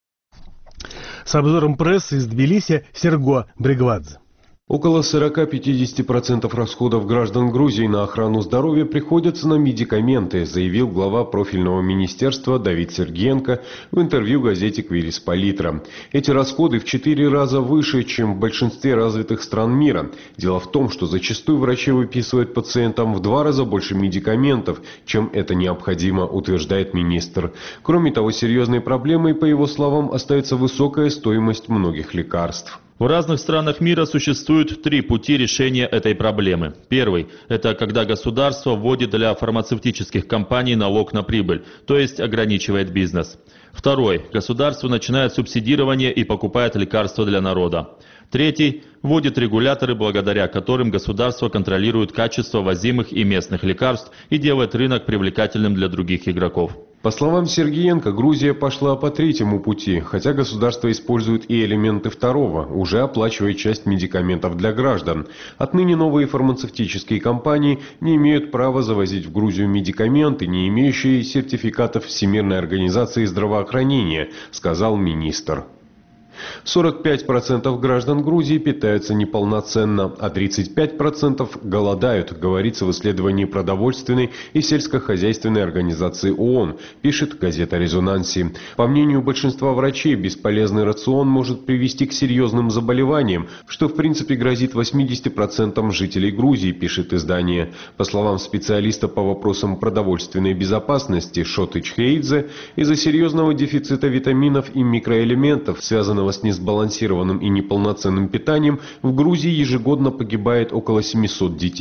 С обзором прессы из Тбилиси Серго Бригвадзе. Около сорок-пятьдесят процентов расходов граждан Грузии на охрану здоровья приходятся на медикаменты, заявил глава профильного министерства Давид Сергиенко в интервью газете «Квирис Политра». Эти расходы в четыре раза выше, чем в большинстве развитых стран мира. Дело в том, что зачастую врачи выписывают пациентам в два раза больше медикаментов, чем это необходимо, утверждает министр. Кроме того, серьезной проблемой, по его словам, остается высокая стоимость многих лекарств. В разных странах мира существуют три пути решения этой проблемы. Первый – это когда государство вводит для фармацевтических компаний налог на прибыль, то есть ограничивает бизнес. Второй – государство начинает субсидирование и покупает лекарства для народа. Третий – вводит регуляторы, благодаря которым государство контролирует качество возимых и местных лекарств и делает рынок привлекательным для других игроков. По словам Сергиенко, Грузия пошла по третьему пути, хотя государство использует и элементы второго, уже оплачивая часть медикаментов для граждан. Отныне новые фармацевтические компании не имеют права завозить в Грузию медикаменты, не имеющие сертификатов Всемирной организации здравоохранения, сказал министр. сорок пять процентов граждан Грузии питаются неполноценно, а тридцать пять процентов голодают, говорится в исследовании продовольственной и сельскохозяйственной организации ООН, пишет газета «Резонанси». По мнению большинства врачей, бесполезный рацион может привести к серьезным заболеваниям, что в принципе грозит восьмидесяти процентам жителей Грузии, пишет издание. По словам специалиста по вопросам продовольственной безопасности Шоты Чхеидзе, из-за серьезного дефицита витаминов и микроэлементов, связанного с несбалансированным и неполноценным питанием, в Грузии ежегодно погибает около семисот детей.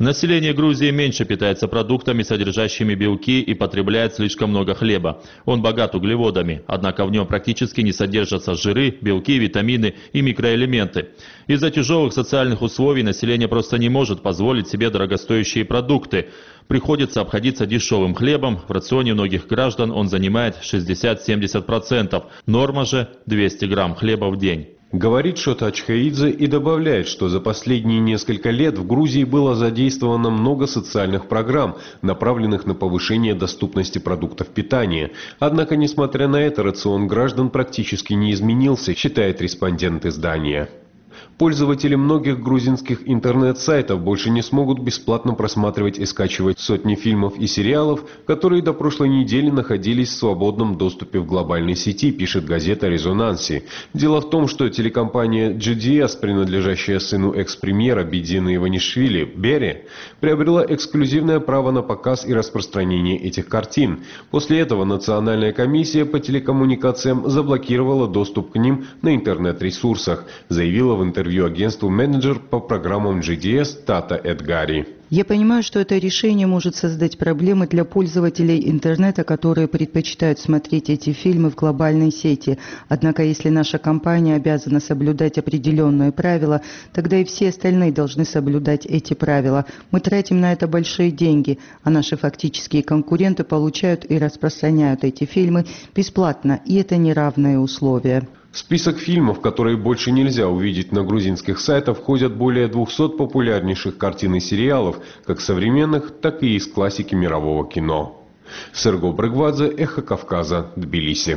Население Грузии меньше питается продуктами, содержащими белки, и потребляет слишком много хлеба. Он богат углеводами, однако в нем практически не содержатся жиры, белки, витамины и микроэлементы. Из-за тяжелых социальных условий население просто не может позволить себе дорогостоящие продукты. Приходится обходиться дешевым хлебом. В рационе многих граждан он занимает шестьдесят-семьдесят процентов. Норма же двести грамм хлеба в день. Говорит Шота Ачхаидзе и добавляет, что за последние несколько лет в Грузии было задействовано много социальных программ, направленных на повышение доступности продуктов питания. Однако, несмотря на это, рацион граждан практически не изменился, считает респондент издания. Пользователи многих грузинских интернет-сайтов больше не смогут бесплатно просматривать и скачивать сотни фильмов и сериалов, которые до прошлой недели находились в свободном доступе в глобальной сети, пишет газета «Резонанси». Дело в том, что телекомпания джи ди эс, принадлежащая сыну экс-премьера Бидзина Иванишвили, Бере, приобрела эксклюзивное право на показ и распространение этих картин. После этого Национальная комиссия по телекоммуникациям заблокировала доступ к ним на интернет-ресурсах, заявила в интервью агентству менеджер по программам джи ди эс Тата Эдгари. Я понимаю, что это решение может создать проблемы для пользователей интернета, которые предпочитают смотреть эти фильмы в глобальной сети. Однако, если наша компания обязана соблюдать определенные правила, тогда и все остальные должны соблюдать эти правила. Мы тратим на это большие деньги, а наши фактические конкуренты получают и распространяют эти фильмы бесплатно, и это неравные условия. В список фильмов, которые больше нельзя увидеть на грузинских сайтах, входят более двухсот популярнейших картин и сериалов, как современных, так и из классики мирового кино. Серго Брыгвадзе, Эхо Кавказа, Тбилиси.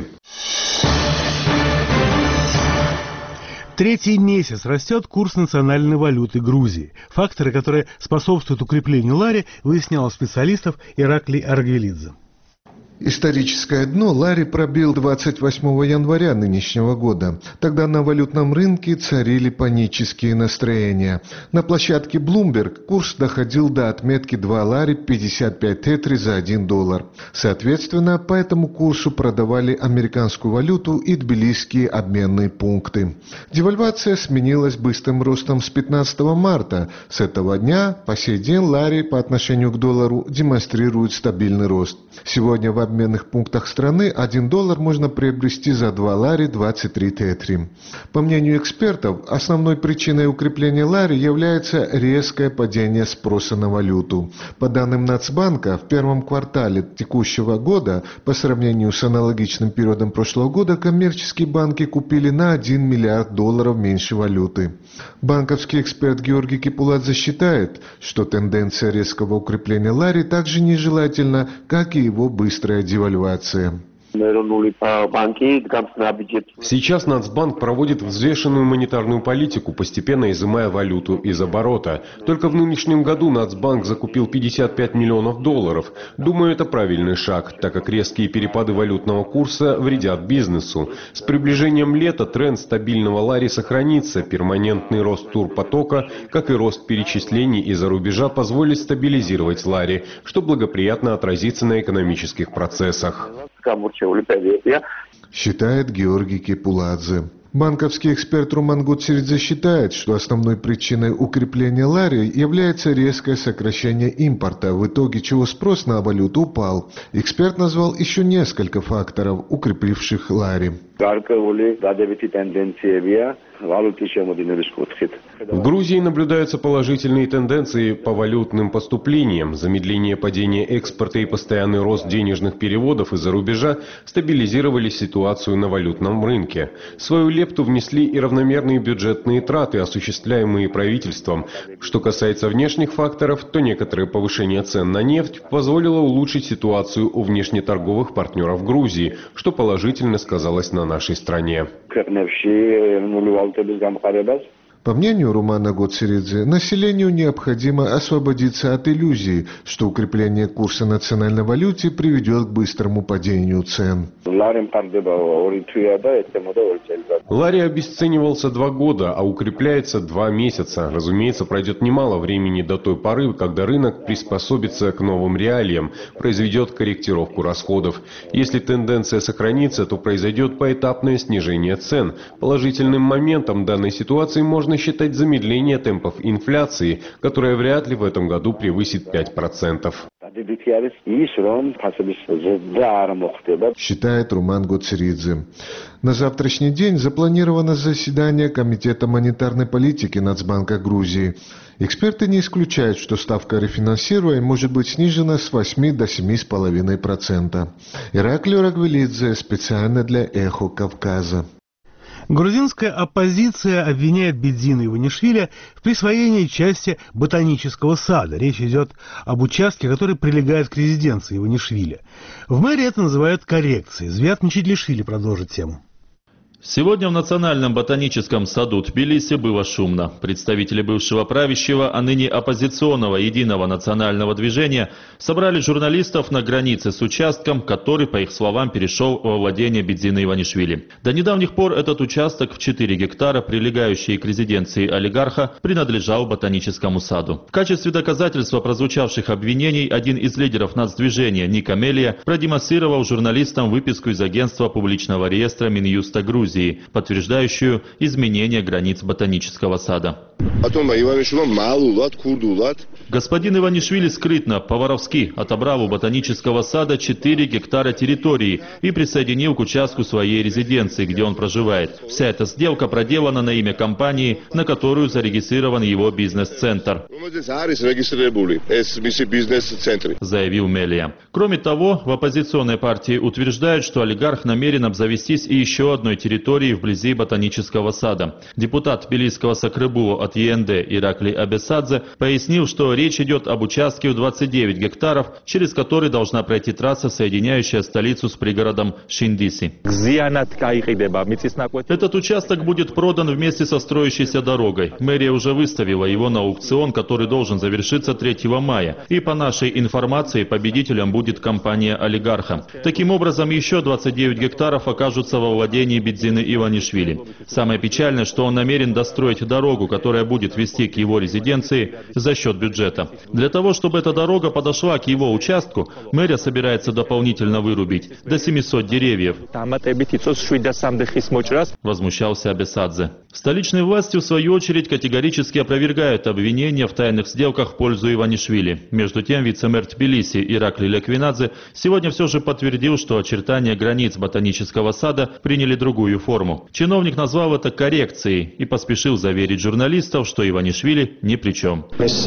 Третий месяц растет курс национальной валюты Грузии. Факторы, которые способствуют укреплению лари, выяснял специалистов Ираклий Аргвелидзе. Историческое дно лари пробил двадцать восьмого января нынешнего года. Тогда на валютном рынке царили панические настроения. На площадке Bloomberg курс доходил до отметки два лари пятьдесят пять тетри за один доллар. Соответственно, по этому курсу продавали американскую валюту и тбилисские обменные пункты. Девальвация сменилась быстрым ростом с пятнадцатого марта. С этого дня по сей день лари по отношению к доллару демонстрирует стабильный рост. Сегодня в обменных пунктах страны один доллар можно приобрести за два лари двадцать три тетри. По мнению экспертов, основной причиной укрепления лари является резкое падение спроса на валюту. По данным Нацбанка, в первом квартале текущего года, по сравнению с аналогичным периодом прошлого года, коммерческие банки купили на один миллиард долларов меньше валюты. Банковский эксперт Георгий Кепуладзе считает, что тенденция резкого укрепления лари также нежелательна, как и его быстрая девальвация. Сейчас Нацбанк проводит взвешенную монетарную политику, постепенно изымая валюту из оборота. Только в нынешнем году Нацбанк закупил пятьдесят пять миллионов долларов. Думаю, это правильный шаг, так как резкие перепады валютного курса вредят бизнесу. С приближением лета тренд стабильного лари сохранится. Перманентный рост турпотока, как и рост перечислений из-за рубежа, позволит стабилизировать лари, что благоприятно отразится на экономических процессах, считает Георгий Кепуладзе. Банковский эксперт Руман Гуцеридзе считает, что основной причиной укрепления лари является резкое сокращение импорта, в итоге чего спрос на валюту упал. Эксперт назвал еще несколько факторов, укрепивших лари. В Грузии наблюдаются положительные тенденции по валютным поступлениям. Замедление падения экспорта и постоянный рост денежных переводов из-за рубежа стабилизировали ситуацию на валютном рынке. Свою лепту внесли и равномерные бюджетные траты, осуществляемые правительством. Что касается внешних факторов, то некоторое повышение цен на нефть позволило улучшить ситуацию у внешнеторговых партнеров Грузии, что положительно сказалось на нашей стране. По мнению Румана Гоцеридзе, населению необходимо освободиться от иллюзии, что укрепление курса национальной валюты приведет к быстрому падению цен. Лари обесценивался два года, а укрепляется два месяца. Разумеется, пройдет немало времени до той поры, когда рынок приспособится к новым реалиям, произведет корректировку расходов. Если тенденция сохранится, то произойдет поэтапное снижение цен. Положительным моментом данной ситуации можно можно считать замедление темпов инфляции, которая вряд ли в этом году превысит пять процентов. Считает Руман Гуцеридзе. На завтрашний день запланировано заседание Комитета монетарной политики Нацбанка Грузии. Эксперты не исключают, что ставка рефинансирования может быть снижена с восьми до семи с половиной процента. Ираклий Рагвелидзе специально для «Эхо Кавказа». Грузинская оппозиция обвиняет Бедзина Иванишвили в присвоении части ботанического сада. Речь идет об участке, который прилегает к резиденции Иванишвили. В мэрии это называют коррекцией. Звят Мчидлишвили продолжит тему. Сегодня в Национальном ботаническом саду Тбилиси было шумно. Представители бывшего правящего, а ныне оппозиционного единого национального движения собрали журналистов на границе с участком, который, по их словам, перешел во владение Бедзина Иванишвили. До недавних пор этот участок в четыре гектара, прилегающий к резиденции олигарха, принадлежал ботаническому саду. В качестве доказательства прозвучавших обвинений один из лидеров нацдвижения Ника Мелия продемонстрировал журналистам выписку из агентства публичного реестра Минюста Грузии, подтверждающую изменение границ ботанического сада. Господин Иванишвили скрытно, по-воровски, отобрал у ботанического сада четыре гектара территории и присоединил к участку своей резиденции, где он проживает. Вся эта сделка проделана на имя компании, на которую зарегистрирован его бизнес-центр, заявил Мелия. Кроме того, в оппозиционной партии утверждают, что олигарх намерен обзавестись и еще одной территорией вблизи ботанического сада. Депутат Тбилисского Сакрыбула от ЕНД Ираклий Абесадзе пояснил, что речь идет об участке в двадцать девять гектаров, через который должна пройти трасса, соединяющая столицу с пригородом Шиндиси. Этот участок будет продан вместе со строящейся дорогой. Мэрия уже выставила его на аукцион, который должен завершиться третьего мая. И по нашей информации победителем будет компания олигарха. Таким образом, еще двадцать девять гектаров окажутся во владении Бедзина Иванишвили. Самое печальное, что он намерен достроить дорогу, которая будет вести к его резиденции за счет бюджета. Для того, чтобы эта дорога подошла к его участку, мэрия собирается дополнительно вырубить до семисот деревьев. Возмущался Абесадзе. Столичные власти, в свою очередь, категорически опровергают обвинения в тайных сделках в пользу Иванишвили. Между тем, вице-мэр Тбилиси Ираклий Леквинадзе сегодня все же подтвердил, что очертания границ ботанического сада приняли другую форму. Чиновник назвал это коррекцией и поспешил заверить журналистов, что Иванишвили ни при чем.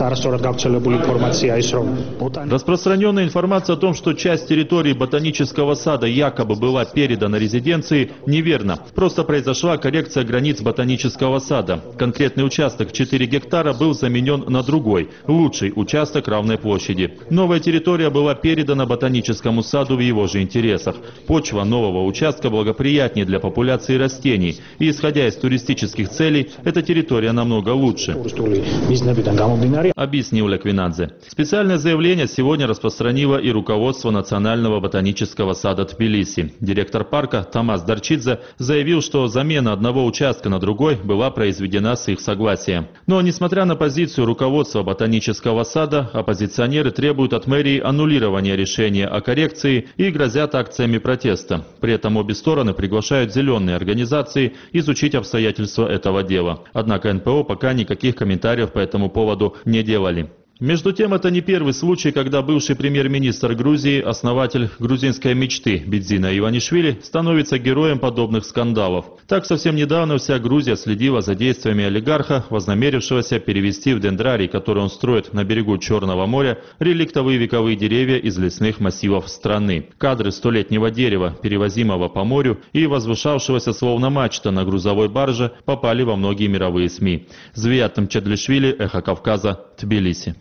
Распространенная информация о том, что часть территории ботанического сада якобы была передана резиденции, неверна. Просто произошла коррекция границ ботанического сада. Конкретный участок в четыре гектара был заменен на другой, лучший участок равной площади. Новая территория была передана ботаническому саду в его же интересах. Почва нового участка благоприятнее для популяции растений, и, исходя из туристических целей, эта территория намного лучше, объяснил Леквинадзе. Специальное заявление сегодня распространило и руководство Национального ботанического сада Тбилиси. Директор парка Тамас Дарчидзе заявил, что замена одного участка на другой была произведена с их согласия. Но, несмотря на позицию руководства ботанического сада, оппозиционеры требуют от мэрии аннулирования решения о коррекции и грозят акциями протеста. При этом обе стороны приглашают зеленые организации изучить обстоятельства этого дела. Однако эн пэ о пока никаких комментариев по этому поводу не делали. Между тем, это не первый случай, когда бывший премьер-министр Грузии, основатель грузинской мечты Бедзина Иванишвили, становится героем подобных скандалов. Так, совсем недавно вся Грузия следила за действиями олигарха, вознамерившегося перевести в дендрарий, который он строит на берегу Черного моря, реликтовые вековые деревья из лесных массивов страны. Кадры столетнего дерева, перевозимого по морю и возвышавшегося словно мачта на грузовой барже, попали во многие мировые СМИ. Звият Мчидлишвили, Эхо Кавказа, Тбилиси.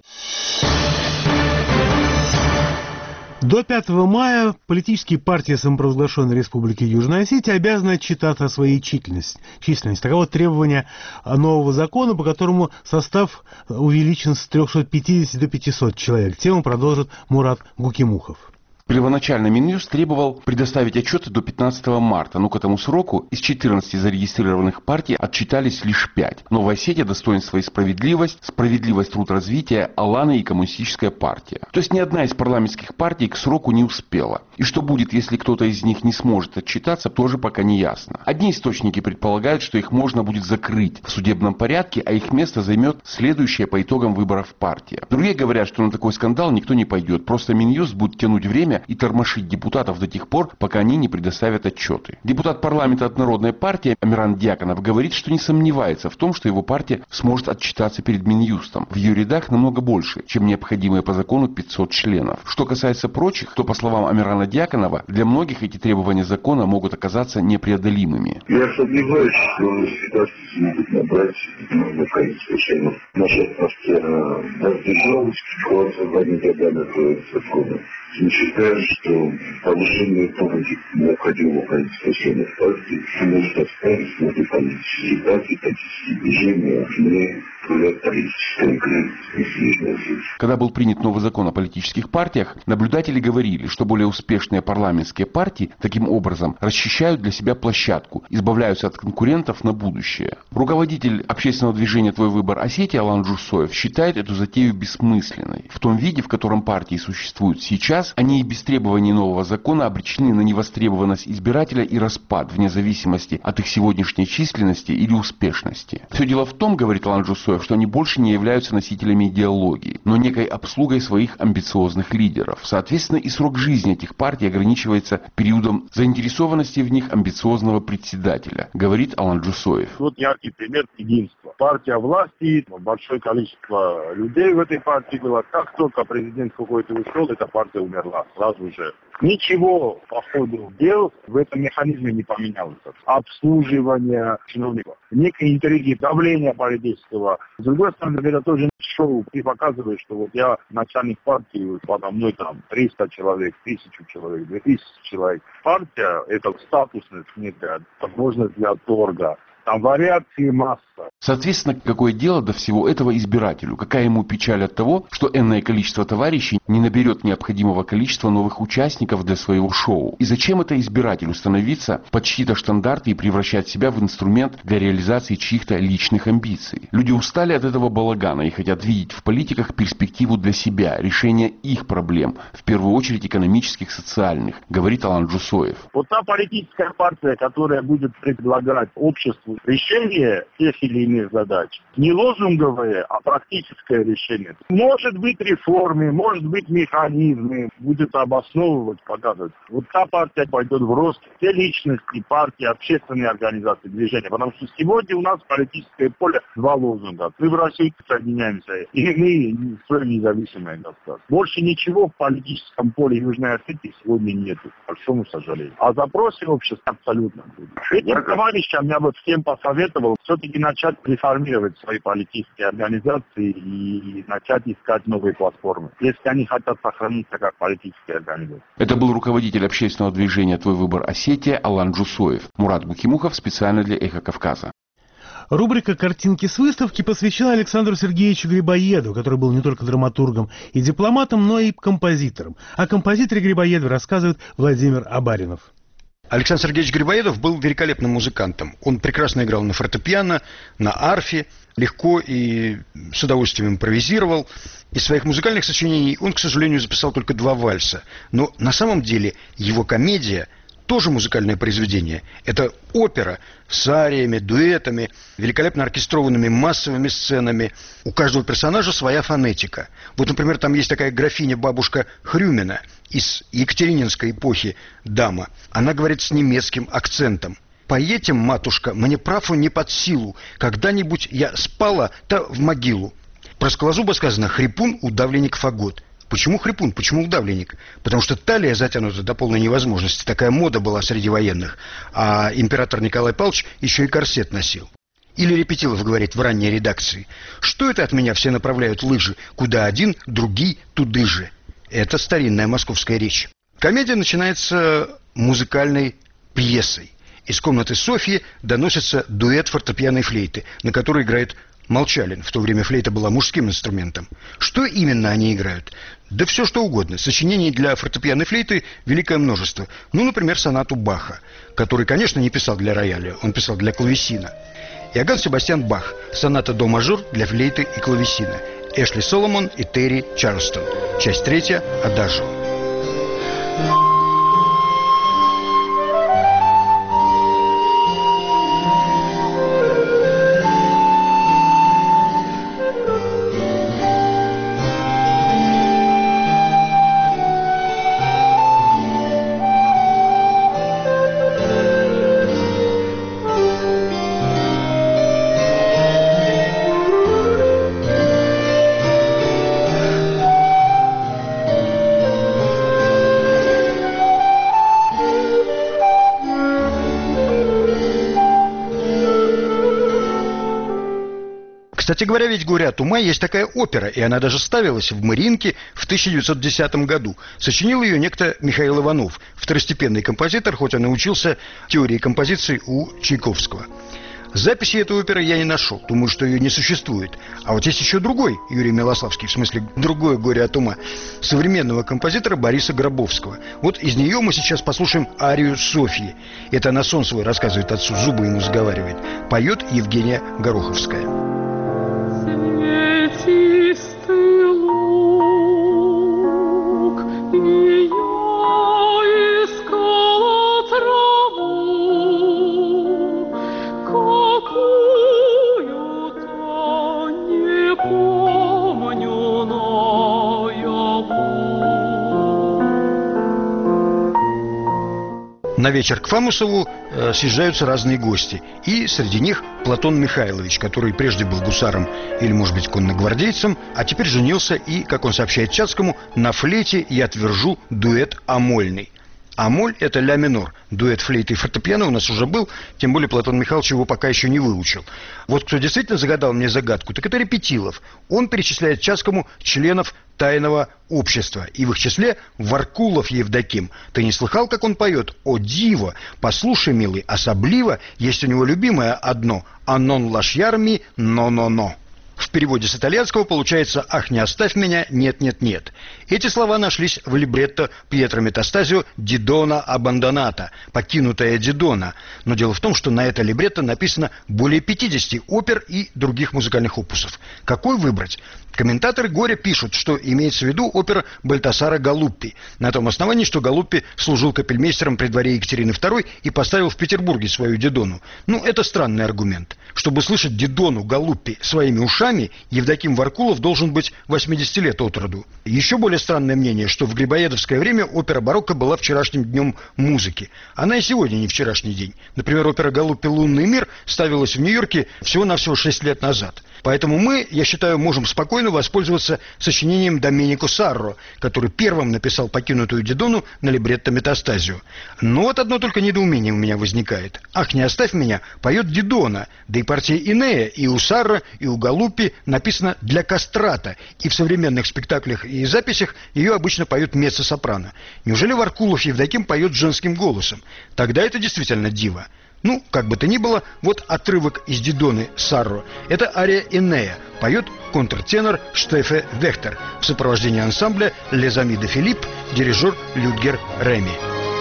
До пятого мая политические партии самопровозглашенной Республики Южная Осетия обязаны отчитаться о своей численности. численности. Таково требование нового закона, по которому состав увеличен с трёхсот пятидесяти до пятисот человек. Тему продолжит Мурат Гукимухов. Первоначально Минюст требовал предоставить отчеты до пятнадцатого марта, но к этому сроку из четырнадцати зарегистрированных партий отчитались лишь пять. Новая Осетия, Достоинство и справедливость, Справедливость, труд, развитие, Алана и Коммунистическая партия. То есть ни одна из парламентских партий к сроку не успела. И что будет, если кто-то из них не сможет отчитаться, тоже пока не ясно. Одни источники предполагают, что их можно будет закрыть в судебном порядке, а их место займет следующая по итогам выборов партия. Другие говорят, что на такой скандал никто не пойдет, просто Минюст будет тянуть время и тормошить депутатов до тех пор, пока они не предоставят отчеты. Депутат парламента от Народной партии Амиран Дьяконов говорит, что не сомневается в том, что его партия сможет отчитаться перед Минюстом. В ее рядах намного больше, чем необходимые по закону пятьсот членов. Что касается прочих, то, по словам Амирана Дьяконова, для многих эти требования закона могут оказаться непреодолимыми. Я сомневаюсь, что ситуацию смогут набрать много количества членов. Наша партия воздержалась от создания данного закона. Мы считаем, что повышение необходимого количества членов партии может оставить многие политические партии, политические движения вне политической жизни. Когда был принят новый закон о политических партиях, наблюдатели говорили, что более успешные парламентские партии таким образом расчищают для себя площадку, избавляются от конкурентов на будущее. Руководитель общественного движения «Твой выбор Осетии» Алан Джусоев считает эту затею бессмысленной. В том виде, в котором партии существуют сейчас, они и без требований нового закона обречены на невостребованность избирателя и распад, вне зависимости от их сегодняшней численности или успешности. Все дело в том, говорит Алан Джусоев, что они больше не являются носителями идеологии, но некой обслугой своих амбициозных лидеров. Соответственно, и срок жизни этих партий ограничивается периодом заинтересованности в них амбициозного председателя, говорит Алан Джусоев. Вот яркий пример единства. Партия власти, большое количество людей в этой партии было. Как только президент какой-то ушел, эта партия умерла сразу же. Ничего по ходу дел в этом механизме не поменялось. Обслуживание чиновников, некие интриги, давление политического. С другой стороны, это тоже шоу. Ты показываешь, что вот я начальник партии, подо мной там триста человек, тысячу человек, две тысячи человек. Партия – это статусность некая, возможность для торга. Там вариации масса. Соответственно, какое дело до всего этого избирателю? Какая ему печаль от того, что энное количество товарищей не наберет необходимого количества новых участников для своего шоу? И зачем это избирателю становиться под чьи-то штандарты и превращать себя в инструмент для реализации чьих-то личных амбиций? Люди устали от этого балагана и хотят видеть в политиках перспективу для себя, решение их проблем, в первую очередь экономических, социальных, говорит Алан Джусоев. Вот та политическая партия, которая будет предлагать обществу решение тех или иных задач. Не лозунговое, а практическое решение. Может быть реформы, может быть механизмы, будет обосновывать, показывать. Вот та партия пойдет в рост. Те личности, партии, общественные организации, движения. Потому что сегодня у нас политическое поле два лозунга. Мы в России соединяемся, и мы строим независимое государство. Больше ничего в политическом поле Южной Осетии сегодня нет, к большому сожалению. А запросы общества абсолютно будут. Этим товарищам я бы всем посоветовал все-таки начать реформировать свои политические организации и начать искать новые платформы, если они хотят сохраниться как политические организации. Это был руководитель общественного движения «Твой выбор Осетия» Алан Джусоев. Мурат Букимухов специально для «Эхо Кавказа». Рубрика «Картинки с выставки» посвящена Александру Сергеевичу Грибоедову, который был не только драматургом и дипломатом, но и композитором. О композиторе Грибоедове рассказывает Владимир Абаринов. Александр Сергеевич Грибоедов был великолепным музыкантом. Он прекрасно играл на фортепиано, на арфе, легко и с удовольствием импровизировал. Из своих музыкальных сочинений он, к сожалению, записал только два вальса. Но на самом деле его комедия тоже музыкальное произведение. Это опера с ариями, дуэтами, великолепно оркестрованными массовыми сценами. У каждого персонажа своя фонетика. Вот, например, там есть такая графиня-бабушка Хрюмина из Екатерининской эпохи, дама. Она говорит с немецким акцентом. «Поедем, матушка, мне праву не под силу. Когда-нибудь я спала-то в могилу». Про Скалозуба сказано «хрипун, удавленник, фагот». Почему хрипун? Почему удавленник? Потому что талия затянута до полной невозможности. Такая мода была среди военных. А император Николай Павлович еще и корсет носил. Или Репетилов говорит в ранней редакции: «Что это от меня все направляют лыжи? Куда один, другие, туды же». Это старинная московская речь. Комедия начинается музыкальной пьесой. Из комнаты Софьи доносится дуэт фортепиано и флейты, на которой играет Молчалин. В то время флейта была мужским инструментом. Что именно они играют? Да все что угодно. Сочинений для фортепиано и флейты великое множество. Ну, например, сонату Баха, который, конечно, не писал для рояля, он писал для клавесина. Иоганн Себастьян Бах. Соната до мажор для флейты и клавесина. Эшли Соломон и Терри Чарльстон. Часть третья. Адажио. Кстати говоря, ведь «Горе от ума» есть такая опера, и она даже ставилась в Мариинке в тысяча девятьсот десятом году. Сочинил ее некто Михаил Иванов, второстепенный композитор, хоть он и учился теории композиции у Чайковского. Записи этой оперы я не нашел, думаю, что ее не существует. А вот есть еще другой Юрий Милославский, в смысле другое «Горе от ума», современного композитора Бориса Гробовского. Вот из нее мы сейчас послушаем арию Софьи. Это она сон свой рассказывает отцу, зубы ему заговаривает. Поет Евгения Гороховская. Чистый луг, и я искала траву, какую-то не помню наяву. На вечер к Фамусову э, съезжаются разные гости. И среди них Платон Михайлович, который прежде был гусаром или, может быть, конногвардейцем, а теперь женился и, как он сообщает Чацкому, на флейте я твержу дуэт амольный. Амоль – это ля минор. Дуэт флейты и фортепиано у нас уже был, тем более Платон Михайлович его пока еще не выучил. Вот кто действительно загадал мне загадку, так это Репетилов. Он перечисляет Чацкому членов тайного общества. И в их числе Варкулов Евдоким. Ты не слыхал, как он поет? О, диво! Послушай, милый, особливо есть у него любимое одно. «Анон лашьярми, но-но-но». В переводе с итальянского получается «Ах, не оставь меня, нет-нет-нет». Эти слова нашлись в либретто Пьетро Метастазио «Дидона абандоната», «Покинутая Дидона». Но дело в том, что на это либретто написано более пятидесяти опер и других музыкальных опусов. Какой выбрать? Комментаторы «Горя» пишут, что имеется в виду опера Бальтасара Галуппи, на том основании, что Галуппи служил капельмейстером при дворе Екатерины второй и поставил в Петербурге свою Дидону. Ну, это странный аргумент. Чтобы слышать Дидону Галуппи своими ушами, Евдоким Варкулов должен быть восьмидесяти лет от роду. Еще более странное мнение, что в грибоедовское время опера барокко была вчерашним днем музыки. Она и сегодня не вчерашний день. Например, опера Галуппи «Лунный мир» ставилась в Нью-Йорке всего-навсего шесть лет назад. Поэтому мы, я считаю, можем спокойно воспользоваться сочинением Доменико Сарро, который первым написал «Покинутую Дидону» на либретто Метастазио. Но вот одно только недоумение у меня возникает. «Ах, не оставь меня» поет Дидона, да и партия Инея и у Сарро, и у Галуппи написана для кастрата, и в современных спектаклях и записях ее обычно поет меццо-сопрано. Неужели Варкулов Евдоким поет женским голосом? Тогда это действительно диво. Ну, как бы то ни было, вот отрывок из Дидоны Сарро. Это ария Энея. Поет контртенор Штефе Вехтер в сопровождении ансамбля «Les Amis de Philippe», дирижер Людгер Реми.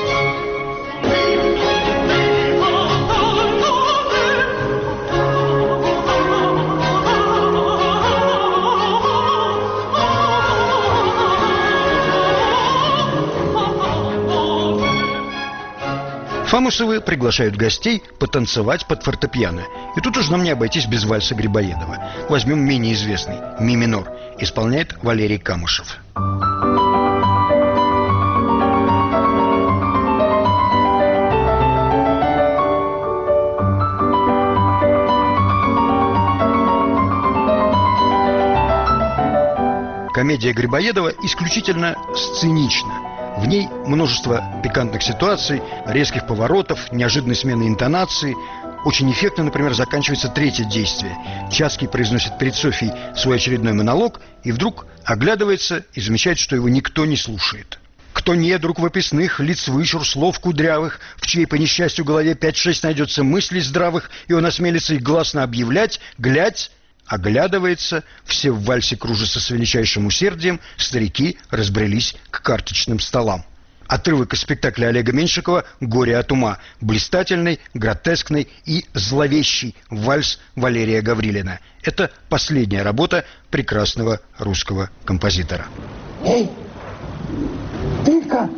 Фамусовы приглашают гостей потанцевать под фортепиано. И тут уж нам не обойтись без вальса Грибоедова. Возьмем менее известный «Ми минор». Исполняет Валерий Камышев. Комедия Грибоедова исключительно сценична. В ней множество пикантных ситуаций, резких поворотов, неожиданной смены интонации. Очень эффектно, например, заканчивается третье действие. Чацкий произносит перед Софьей свой очередной монолог и вдруг оглядывается и замечает, что его никто не слушает. «Кто недруг в описных, лиц вычур, слов кудрявых, в чьей по несчастью голове пять-шесть найдется мыслей здравых, и он осмелится их гласно объявлять, глядь». оглядывается, все в вальсе кружатся с величайшим усердием, старики разбрелись к карточным столам. Отрывок из спектакля Олега Меньшикова «Горе от ума». Блистательный, гротескный и зловещий вальс Валерия Гаврилина. Это последняя работа прекрасного русского композитора. Эй! Тыка!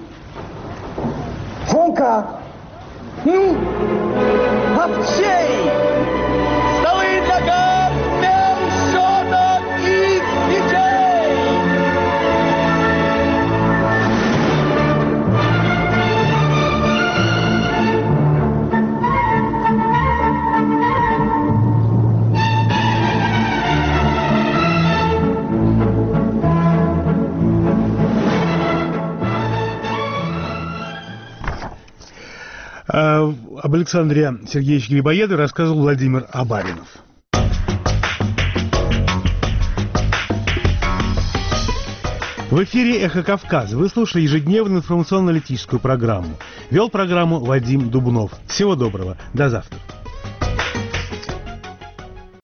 Фонка! Ну! Овчей! Столы для гад, мелшоток и детей! Об Александре Сергеевиче Грибоедове рассказывал Владимир Абаринов. В эфире «Эхо Кавказа». Вы слушали ежедневную информационно-аналитическую программу. Вел программу Вадим Дубнов. Всего доброго. До завтра.